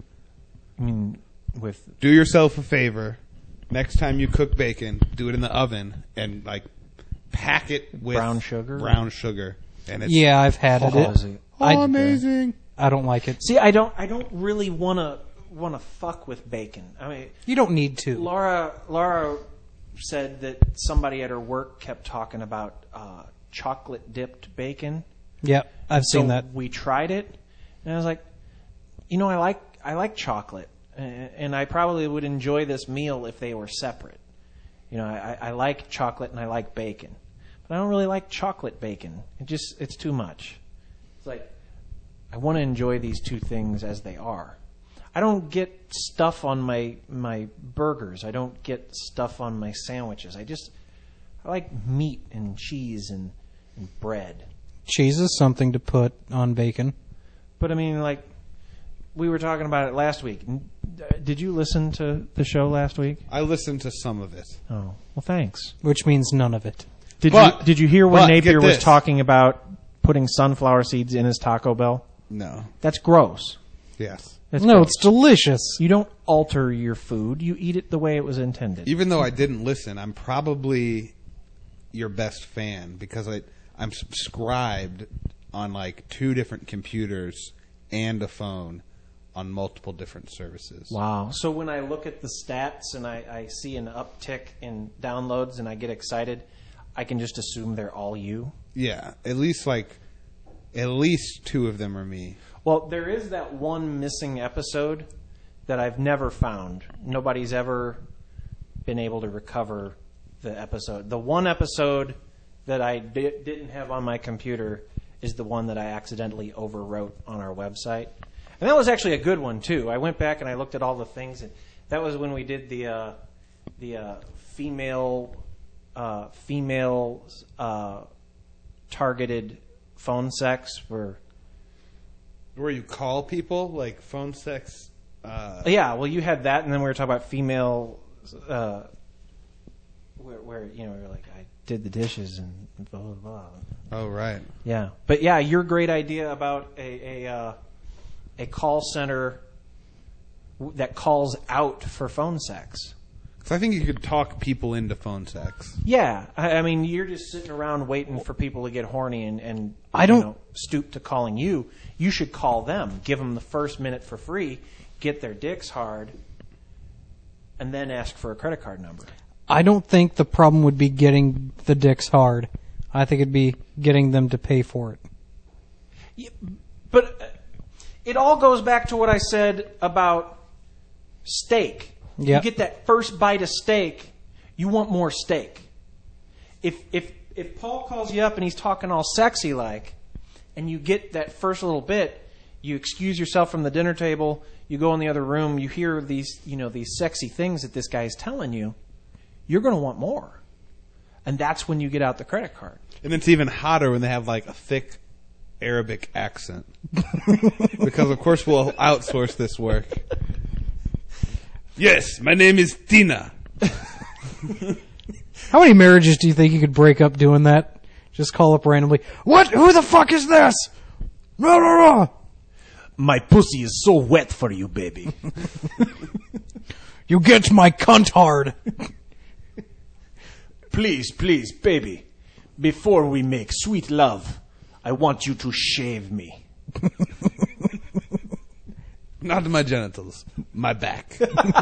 I mean, with Do yourself a favor. Next time you cook bacon, do it in the oven and like pack it with Brown sugar? Brown sugar, and it's Yeah, I've had Oh, it. is it- oh, I- amazing. I don't like it. See, I don't. I don't really want to want to fuck with bacon. I mean, You don't need to. Laura. Laura said that somebody at her work kept talking about uh, chocolate dipped bacon. Yep, I've So seen that. we tried it, and I was like, you know, I like I like chocolate, and, and I probably would enjoy this meal if they were separate. You know, I, I like chocolate and I like bacon, but I don't really like chocolate bacon. It just it's too much. It's like I want to enjoy these two things as they are. I don't get stuff on my my burgers. I don't get stuff on my sandwiches. I just I like meat and cheese and, and bread. Cheese is something to put on bacon. But I mean, like we were talking about it last week. N- Did you listen to the show last week? I listened to some of it. Oh, well, thanks. Which means none of it. Did But- you Did you hear when but, Napier get was this. talking about putting sunflower seeds in his Taco Bell? No. That's gross. Yes. That's No, gross. it's delicious. You don't alter your food. You eat it the way it was intended. Even though I didn't listen, I'm probably your best fan because I I'm subscribed on like two different computers and a phone on multiple different services. Wow. So when I look at the stats and I, I see an uptick in downloads and I get excited, I can just assume they're all you? Yeah, at least like at least two of them are me. Well, there is that one missing episode that I've never found. Nobody's ever been able to recover the episode. The one episode that I di- didn't have on my computer is the one that I accidentally overwrote on our website. And that was actually a good one, too. I went back and I looked at all the things. And that was when we did the uh, the uh, female uh, female uh, targeted phone sex for... Where you call people like phone sex. Uh, Yeah, well, you had that, and then we were talking about female, uh, where, where you know, we were like, I did the dishes and blah blah blah. oh right. Yeah, but yeah, your great idea about a a, uh, a call center w- that calls out for phone sex. So I think you could talk people into phone sex. Yeah, I, I mean, you're just sitting around waiting for people to get horny and, and I don't- you know, stoop to calling you. You should call them, give them the first minute for free, get their dicks hard, and then ask for a credit card number. I don't think the problem would be getting the dicks hard. I think it'd be getting them to pay for it. Yeah, but uh, it all goes back to what I said about steak. Yeah. You get that first bite of steak, you want more steak. If if if Paul calls you up and he's talking all sexy like, and you get that first little bit, you excuse yourself from the dinner table, you go in the other room, you hear these, you know, these sexy things that this guy's telling you, you're going to want more. And that's when you get out the credit card. And it's even hotter when they have like a thick Arabic accent. Because of course we'll outsource this work. Yes, my name is Tina. How many marriages do you think you could break up doing that? Just call up randomly. What? Who the fuck is this? Rah, rah, rah. My pussy is so wet for you, baby. You get my cunt hard. Please, please, baby, before we make sweet love, I want you to shave me. Not my genitals, my back.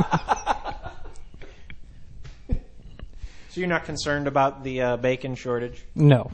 So you're not concerned about the uh, bacon shortage? No.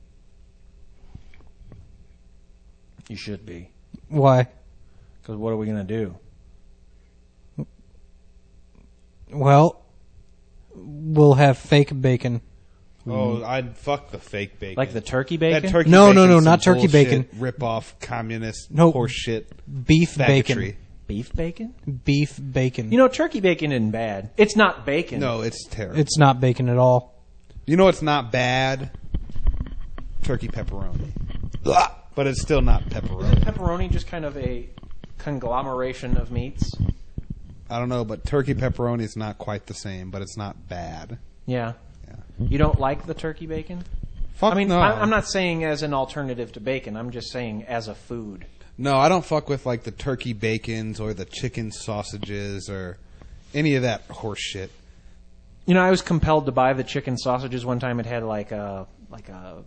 You should be. Why? Because what are we going to do? Well, will have fake bacon. Oh, I'd fuck the fake bacon. Like the turkey bacon? That turkey No, no, bacon's no, some not turkey bullshit, bacon. Rip-off communist Nope. horse shit. Beef Faggotry. bacon. Beef bacon? Beef bacon. You know, turkey bacon isn't bad. It's not bacon. No, it's terrible. It's not bacon at all. You know what's not bad? Turkey pepperoni. Ugh. But it's still not pepperoni. Pepperoni just kind of a conglomeration of meats. I don't know, but turkey pepperoni is not quite the same, but it's not bad. Yeah. Yeah. You don't like the turkey bacon? Fuck I mean, no. I, I'm not saying as an alternative to bacon. I'm just saying as a food. No, I don't fuck with like the turkey bacons or the chicken sausages or any of that horse shit. You know, I was compelled to buy the chicken sausages one time. It had like a like a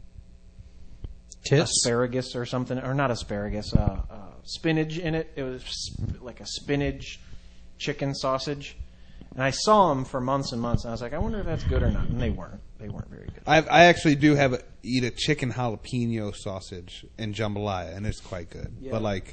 Tits? asparagus or something, or not asparagus, uh, uh, spinach in it. It was sp- like a spinach chicken sausage. And I saw them for months and months, and I was like, I wonder if that's good or not. And they weren't. They weren't very good. I I actually do have a, eat a chicken jalapeno sausage in jambalaya, and it's quite good. Yeah. But like,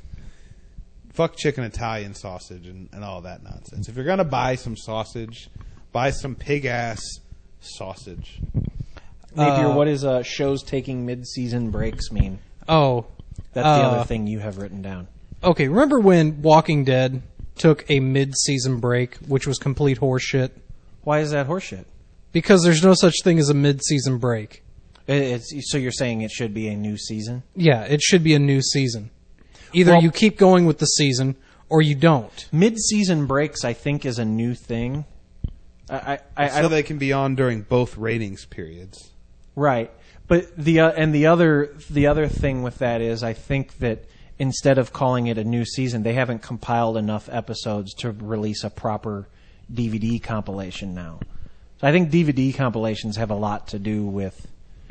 fuck chicken Italian sausage and, and all that nonsense. If you're gonna buy some sausage, buy some pig ass sausage. Napier, Uh, what is uh, shows taking mid-season breaks mean? Oh. That's the uh, other thing you have written down. Okay, remember when Walking Dead took a mid-season break, which was complete horseshit? Why is that horseshit? Because there's no such thing as a mid-season break. It- It's, so you're saying it should be a new season? Yeah, it should be a new season. Either Well- you keep going with the season, or you don't. Mid-season breaks, I think, is a new thing. I, I, I, I So don't- they can be on during both ratings periods. Right, but the uh, and the other the other thing with that is I think that instead of calling it a new season, they haven't compiled enough episodes to release a proper D V D compilation now. So I think D V D compilations have a lot to do with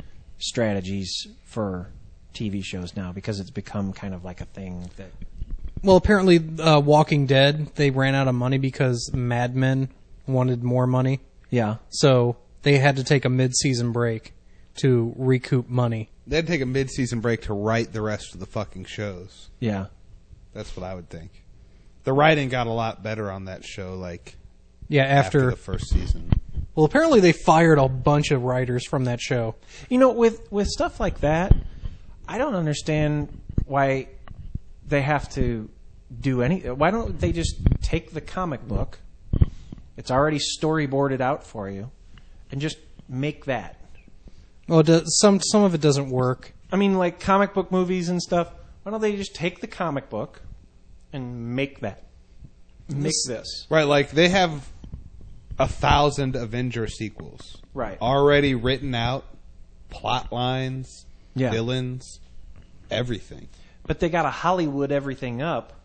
strategies for T V shows now because it's become kind of like a thing that. Well, apparently, uh, Walking Dead, they ran out of money because Mad Men wanted more money. Yeah. So they had to take a mid-season break to recoup money. They'd take a mid-season break to write the rest of the fucking shows. Yeah. That's what I would think. The writing got a lot better on that show, like Yeah, after, after... the first season. well, apparently they fired a bunch of writers from that show. You know, with with stuff like that, I don't understand why they have to do any. Why don't they just take the comic book? It's already storyboarded out for you, and just make that. Well, it does, some some of it doesn't work. I mean, like comic book movies and stuff. Why don't they just take the comic book and make that? Make this. Right, like they have a thousand Avenger sequels. Right. Already written out, plot lines, Yeah. villains, everything. But they got to Hollywood everything up.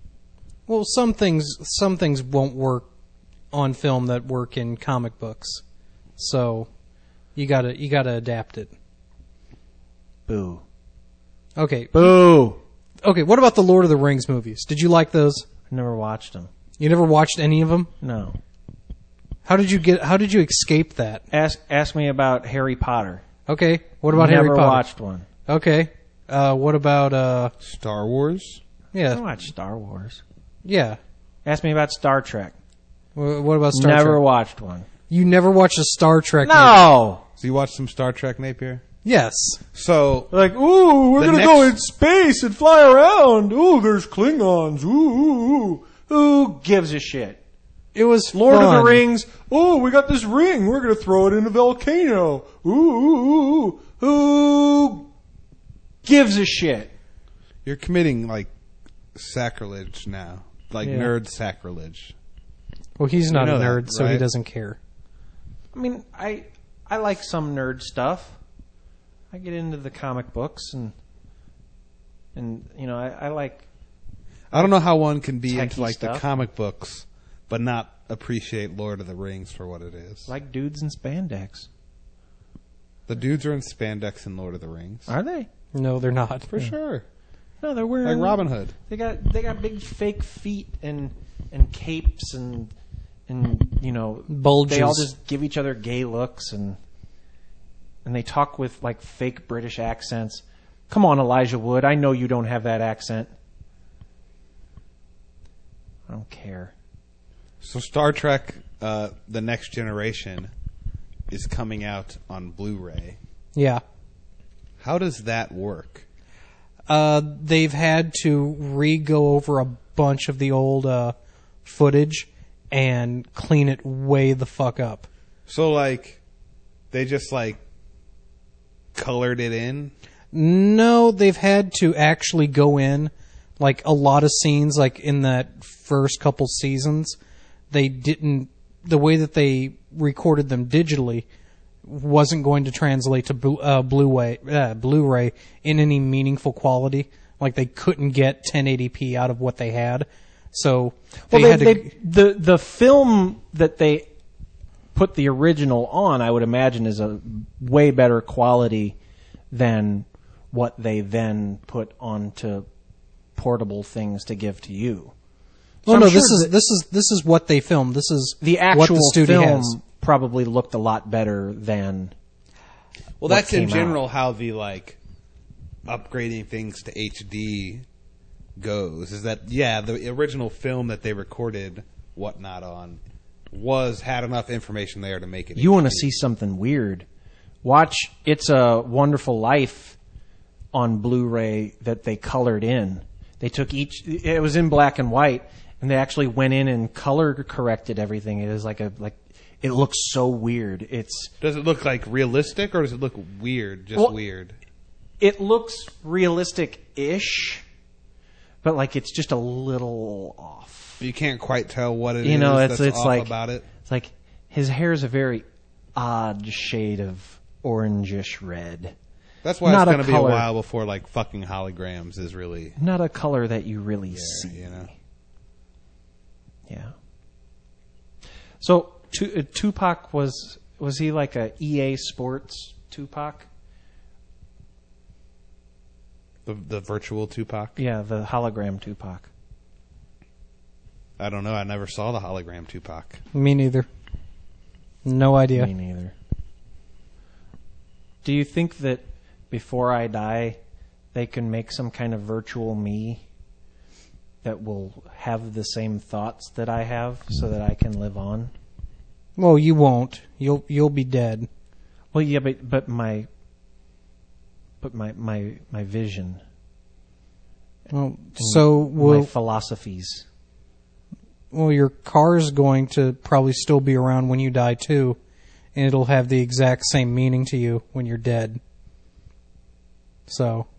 Well, some things some things won't work on film that work in comic books. So you gotta you gotta adapt it. Boo. Okay. Boo. Okay, what about the Lord of the Rings movies? Did you like those? I never watched them. You never watched any of them? No. How did you get how did you escape that? Ask ask me about Harry Potter. Okay. What about never Harry Potter? watched one. Okay. Uh, what about uh Star Wars? I yeah. watched Star Wars. Yeah. Ask me about Star Trek. Wh- What about Star Never Trek? watched one. You never watched a Star Trek movie? No. So you watched some Star Trek, Napier? Yes. So Like, ooh, we're The gonna next- go in space and fly around. Ooh, there's Klingons. Ooh, ooh, ooh. Who gives a shit? It was Lord of the fun. Rings. Oh, we got this ring. We're gonna throw it in a volcano. Ooh, ooh, ooh. Who gives a shit? you're committing like sacrilege now, like Yeah. nerd sacrilege. Well, he's not You a know nerd, that, so he right? doesn't care. I mean, I I like some nerd stuff. I get into the comic books and and you know I, I like I don't know how one can be Techie into like the stuff. comic books, but not appreciate Lord of the Rings for what it is. like dudes in spandex. The dudes are in spandex in Lord of the Rings, Are they? No, they're not. for sure. No, they're wearing Like Robin Hood. They got they got big fake feet and and capes and and you know Bulges. They all just give each other gay looks and and they talk with like fake British accents. Come on, Elijah Wood. I know you don't have that accent. I don't care. So Star Trek uh, the Next Generation is coming out on Blu-ray. Yeah. How does that work? Uh, they've had to re-go over a bunch of the old uh, footage and clean it way the fuck up. So, like, they just, like, colored it in? No, they've had to actually go in, like, a lot of scenes, like, in that first couple seasons, they didn't, the way that they recorded them digitally wasn't going to translate to Blu- uh, Blu-ray, uh, Blu-ray in any meaningful quality. Like, they couldn't get ten eighty p out of what they had. So, they well, had they, to... they, the, the film that they put the original on, I would imagine, is a way better quality than what they then put onto portable things to give to you. So Oh I'm no! sure This is that this is this is what they filmed. This is the actual what the studio film has. probably looked a lot better than. Well, what that's in came general out. how the, like, upgrading things to H D goes. Is that, yeah, the original film that they recorded whatnot on was, had enough information there to make it You want to H D. see something weird? Watch It's a Wonderful Life on Blu-ray that they colored in. They took each. It was in black and white, and they actually went in and color corrected everything. It is like a like. It looks so weird. It's. Does it look, like, realistic, or does it look weird, just Well, weird? It looks realistic-ish, but like it's just a little off. You can't quite tell what it is You know, it's that's it's off like about it. It's like his hair is a very odd shade of orangish red. That's why not it's a going to be a color. while before, like, fucking holograms is really Not a color that you really there, see. you know? Yeah. So Tu- uh, Tupac was was he like a E A Sports Tupac? The, the virtual Tupac? Yeah, the hologram Tupac. I don't know. I never saw the hologram Tupac. Me neither. No idea. Me neither. Do you think that before I die, they can make some kind of virtual me that will have the same thoughts that I have, so that I can live on? Well, you won't. You'll you'll be dead. Well, yeah, but but my but my my my vision, Well, so my will philosophies. well your car's going to probably still be around when you die too, and it'll have the exact same meaning to you when you're dead. So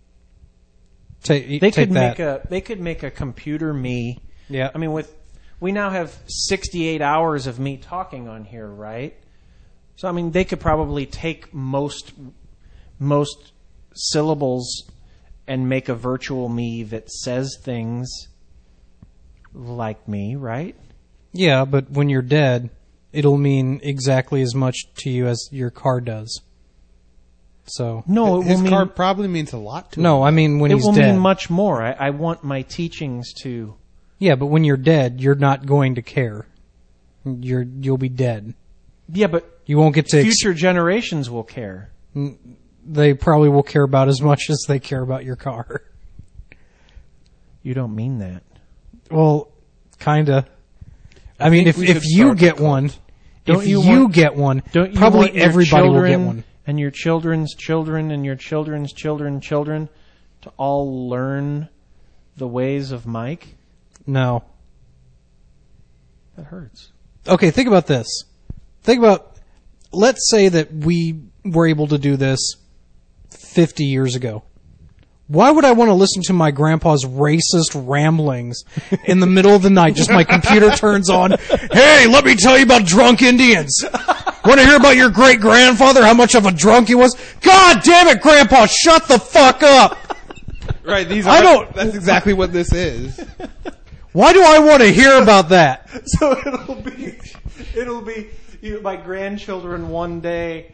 take They take could that. make a they could make a computer me. Yeah. I mean, with we now have sixty-eight hours of me talking on here, right? So I mean, they could probably take most most syllables and make a virtual me that says things like me, right? Yeah, but when you're dead, it'll mean exactly as much to you as your car does. So No, it His will mean card probably means a lot to him. no, I mean when it he's will dead. mean much more. I, I want my teachings to. Yeah, but when you're dead, you're not going to care. You're you'll be dead. Yeah, but You won't get to. Ex- future generations will care. they probably will care about as much as they care about your car. You don't mean that. Well, kinda. I, mean, think if we if should you start get the cult. one, Don't if you you, want- get one, Don't you probably want your everybody will get children one. and your children's children and your children's children children to all learn the ways of Mike? No. That hurts. Okay, think about this. Think about. Let's say that we were able to do this fifty years ago. Why would I want to listen to my grandpa's racist ramblings in the middle of the night? Just my computer turns on. Hey, let me tell you about drunk Indians. Want to hear about your great grandfather? How much of a drunk he was? God damn it, Grandpa! Shut the fuck up. Right, these are, I don't- that's exactly what this is. Why do I want to hear about that? So it'll be, it'll be you know, my grandchildren one day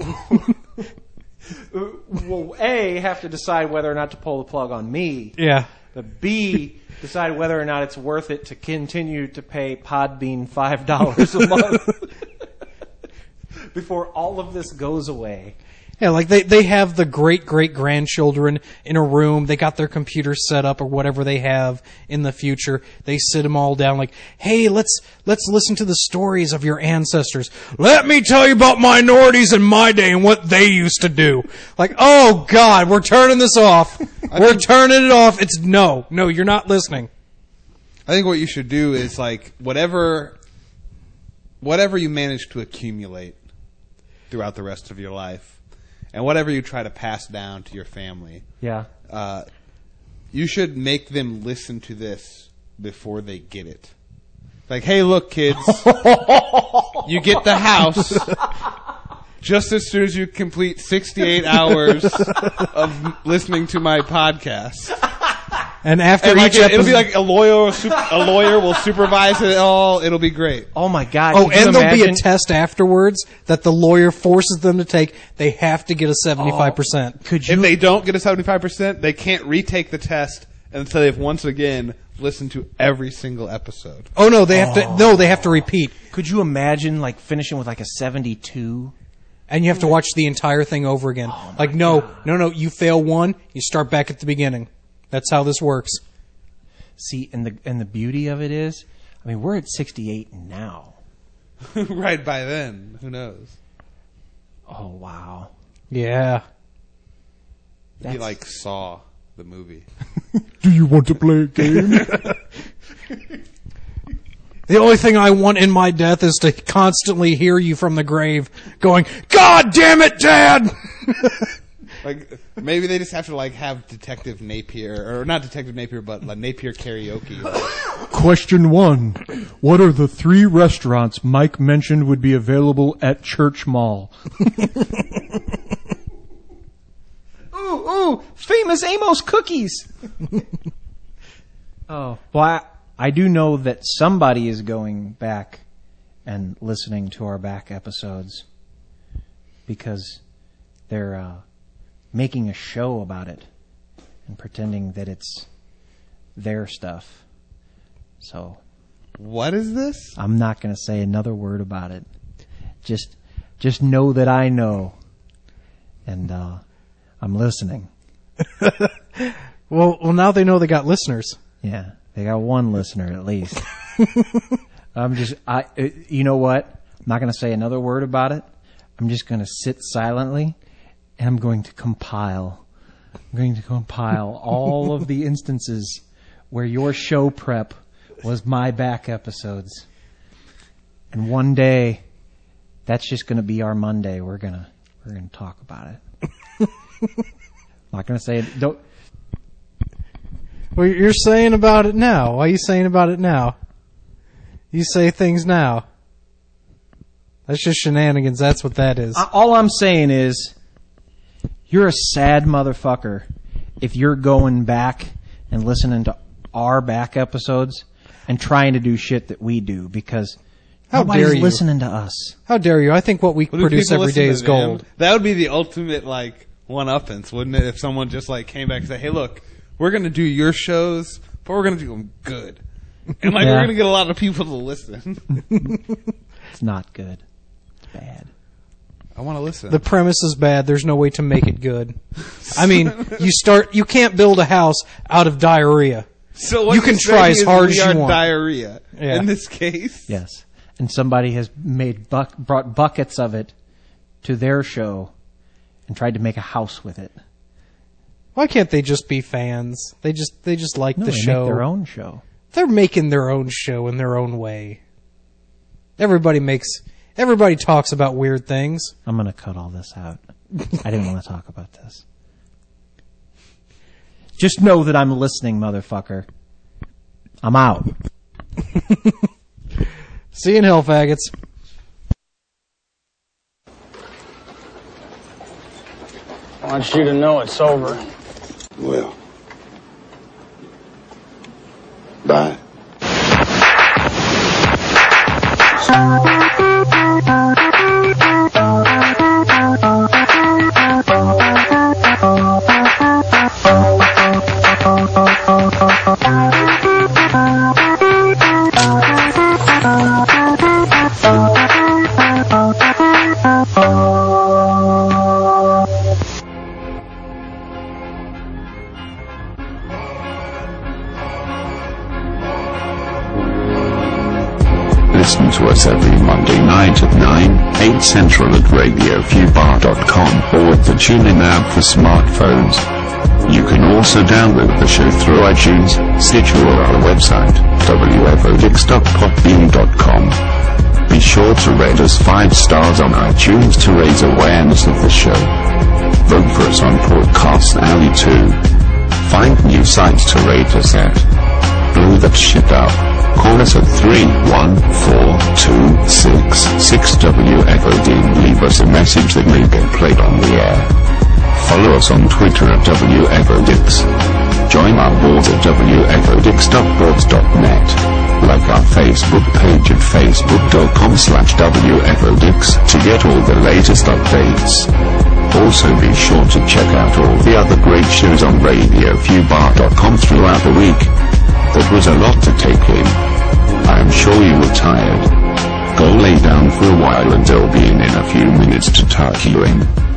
will A, have to decide whether or not to pull the plug on me, Yeah. but B, decide whether or not it's worth it to continue to pay Podbean five dollars a month before all of this goes away. Yeah, like they, they have the great great grandchildren in a room. They got their computers set up or whatever they have in the future. They sit them all down like, hey, let's let's listen to the stories of your ancestors. Let me tell you about minorities in my day and what they used to do. Like, oh God, we're turning this off. We're turning it off. It's no, no, you're not listening. I think what you should do is like whatever, whatever you manage to accumulate throughout the rest of your life. And whatever you try to pass down to your family, Yeah. uh, you should make them listen to this before they get it. Like, hey, look, kids, you get the house just as soon as you complete sixty-eight hours of listening to my podcast. And after And like each it, episode, it'll be like a lawyer, a lawyer will supervise it all. It'll be great. Oh my God. oh, could you and there'll be a imagine- test afterwards that the lawyer forces them to take. They have to get a seventy-five percent. Could you? If they don't get a seventy-five percent, they can't retake the test until they've once again listened to every single episode. Oh no, they have to. No, they have to repeat, Could you imagine like finishing with like a seventy-two? and you have to watch the entire thing over again. like, no, no, no, you fail one, you start back at the beginning. That's how this works. See, and the and the beauty of it is, I mean, we're at sixty-eight now. Right by then, who knows? Oh wow. Yeah. He That's- like saw the movie. Do you want to play a game? The only thing I want in my death is to constantly hear you from the grave going, God damn it, Dad! Like maybe they just have to like have Detective Napier, or not Detective Napier, but like Napier karaoke. Question one. What are the three restaurants Mike mentioned would be available at Church Mall? Ooh, ooh, famous Amos cookies. Oh, well, I, I do know that somebody is going back and listening to our back episodes because they're uh, making a show about it and pretending that it's their stuff. So What is this? I'm not going to say another word about it. Just, just know that I know, and uh, I'm listening. Well, well, now they know they got listeners. Yeah, they got one listener at least. I'm just, I, uh, you know what? I'm not going to say another word about it. I'm just going to sit silently, and I'm going to compile. I'm going to compile all of the instances where your show prep was my back episodes. And one day, that's just going to be our Monday. We're gonna, we're gonna talk about it. I'm not going to say it. Don't. Well, you're saying about it now. Why are you saying about it now? You say things now. That's just shenanigans. That's what that is. All I'm saying is, you're a sad motherfucker if you're going back and listening to our back episodes and trying to do shit that we do because How nobody's dare you. listening to us. How dare you? I think what we What do produce people every listen day to is them? gold. That would be the ultimate like one-uppance, wouldn't it? If someone just like came back and said, "Hey, look, we're going to do your shows, but we're going to do them good," and like Yeah. we're going to get a lot of people to listen. It's not good. It's bad. I want to listen. The premise is bad. There's no way to make it good. I mean, you start. You can't build a house out of diarrhea. so what you can you're try saying as is hard we as you are want. Diarrhea Yeah. in this case. Yes. And somebody has made buck, brought buckets of it to their show and tried to make a house with it. Why can't they just be fans? They just they just like No, the they show. make their own show. They're making their own show in their own way. Everybody makes. Everybody talks about weird things. I'm going to cut all this out. I didn't want to talk about this. Just know that I'm listening, motherfucker. I'm out. See you in hell, faggots. I want you to know it's over. Well, bye. Thank you. us every Monday night at nine, eight central at radio fubar dot com or with the TuneIn app for smartphones. You can also download the show through iTunes, Stitcher or our website, w f o dix dot podbean dot com. Be sure to rate us five stars on iTunes to raise awareness of the show. Vote for us on Podcast Alley too. Find new sites to rate us at. Blow that shit up. Call us at three one four two six six W F O D and leave us a message that may get played on the air. Follow us on Twitter at W F O Dix. Join our board at w f o dix dot boards dot net. Like our Facebook page at facebook dot com slash W F O Dix to get all the latest updates. Also be sure to check out all the other great shows on radio fubar dot com throughout the week. That was a lot to take in. I am sure you were tired. Go lay down for a while and I'll be in in a few minutes to tuck you in.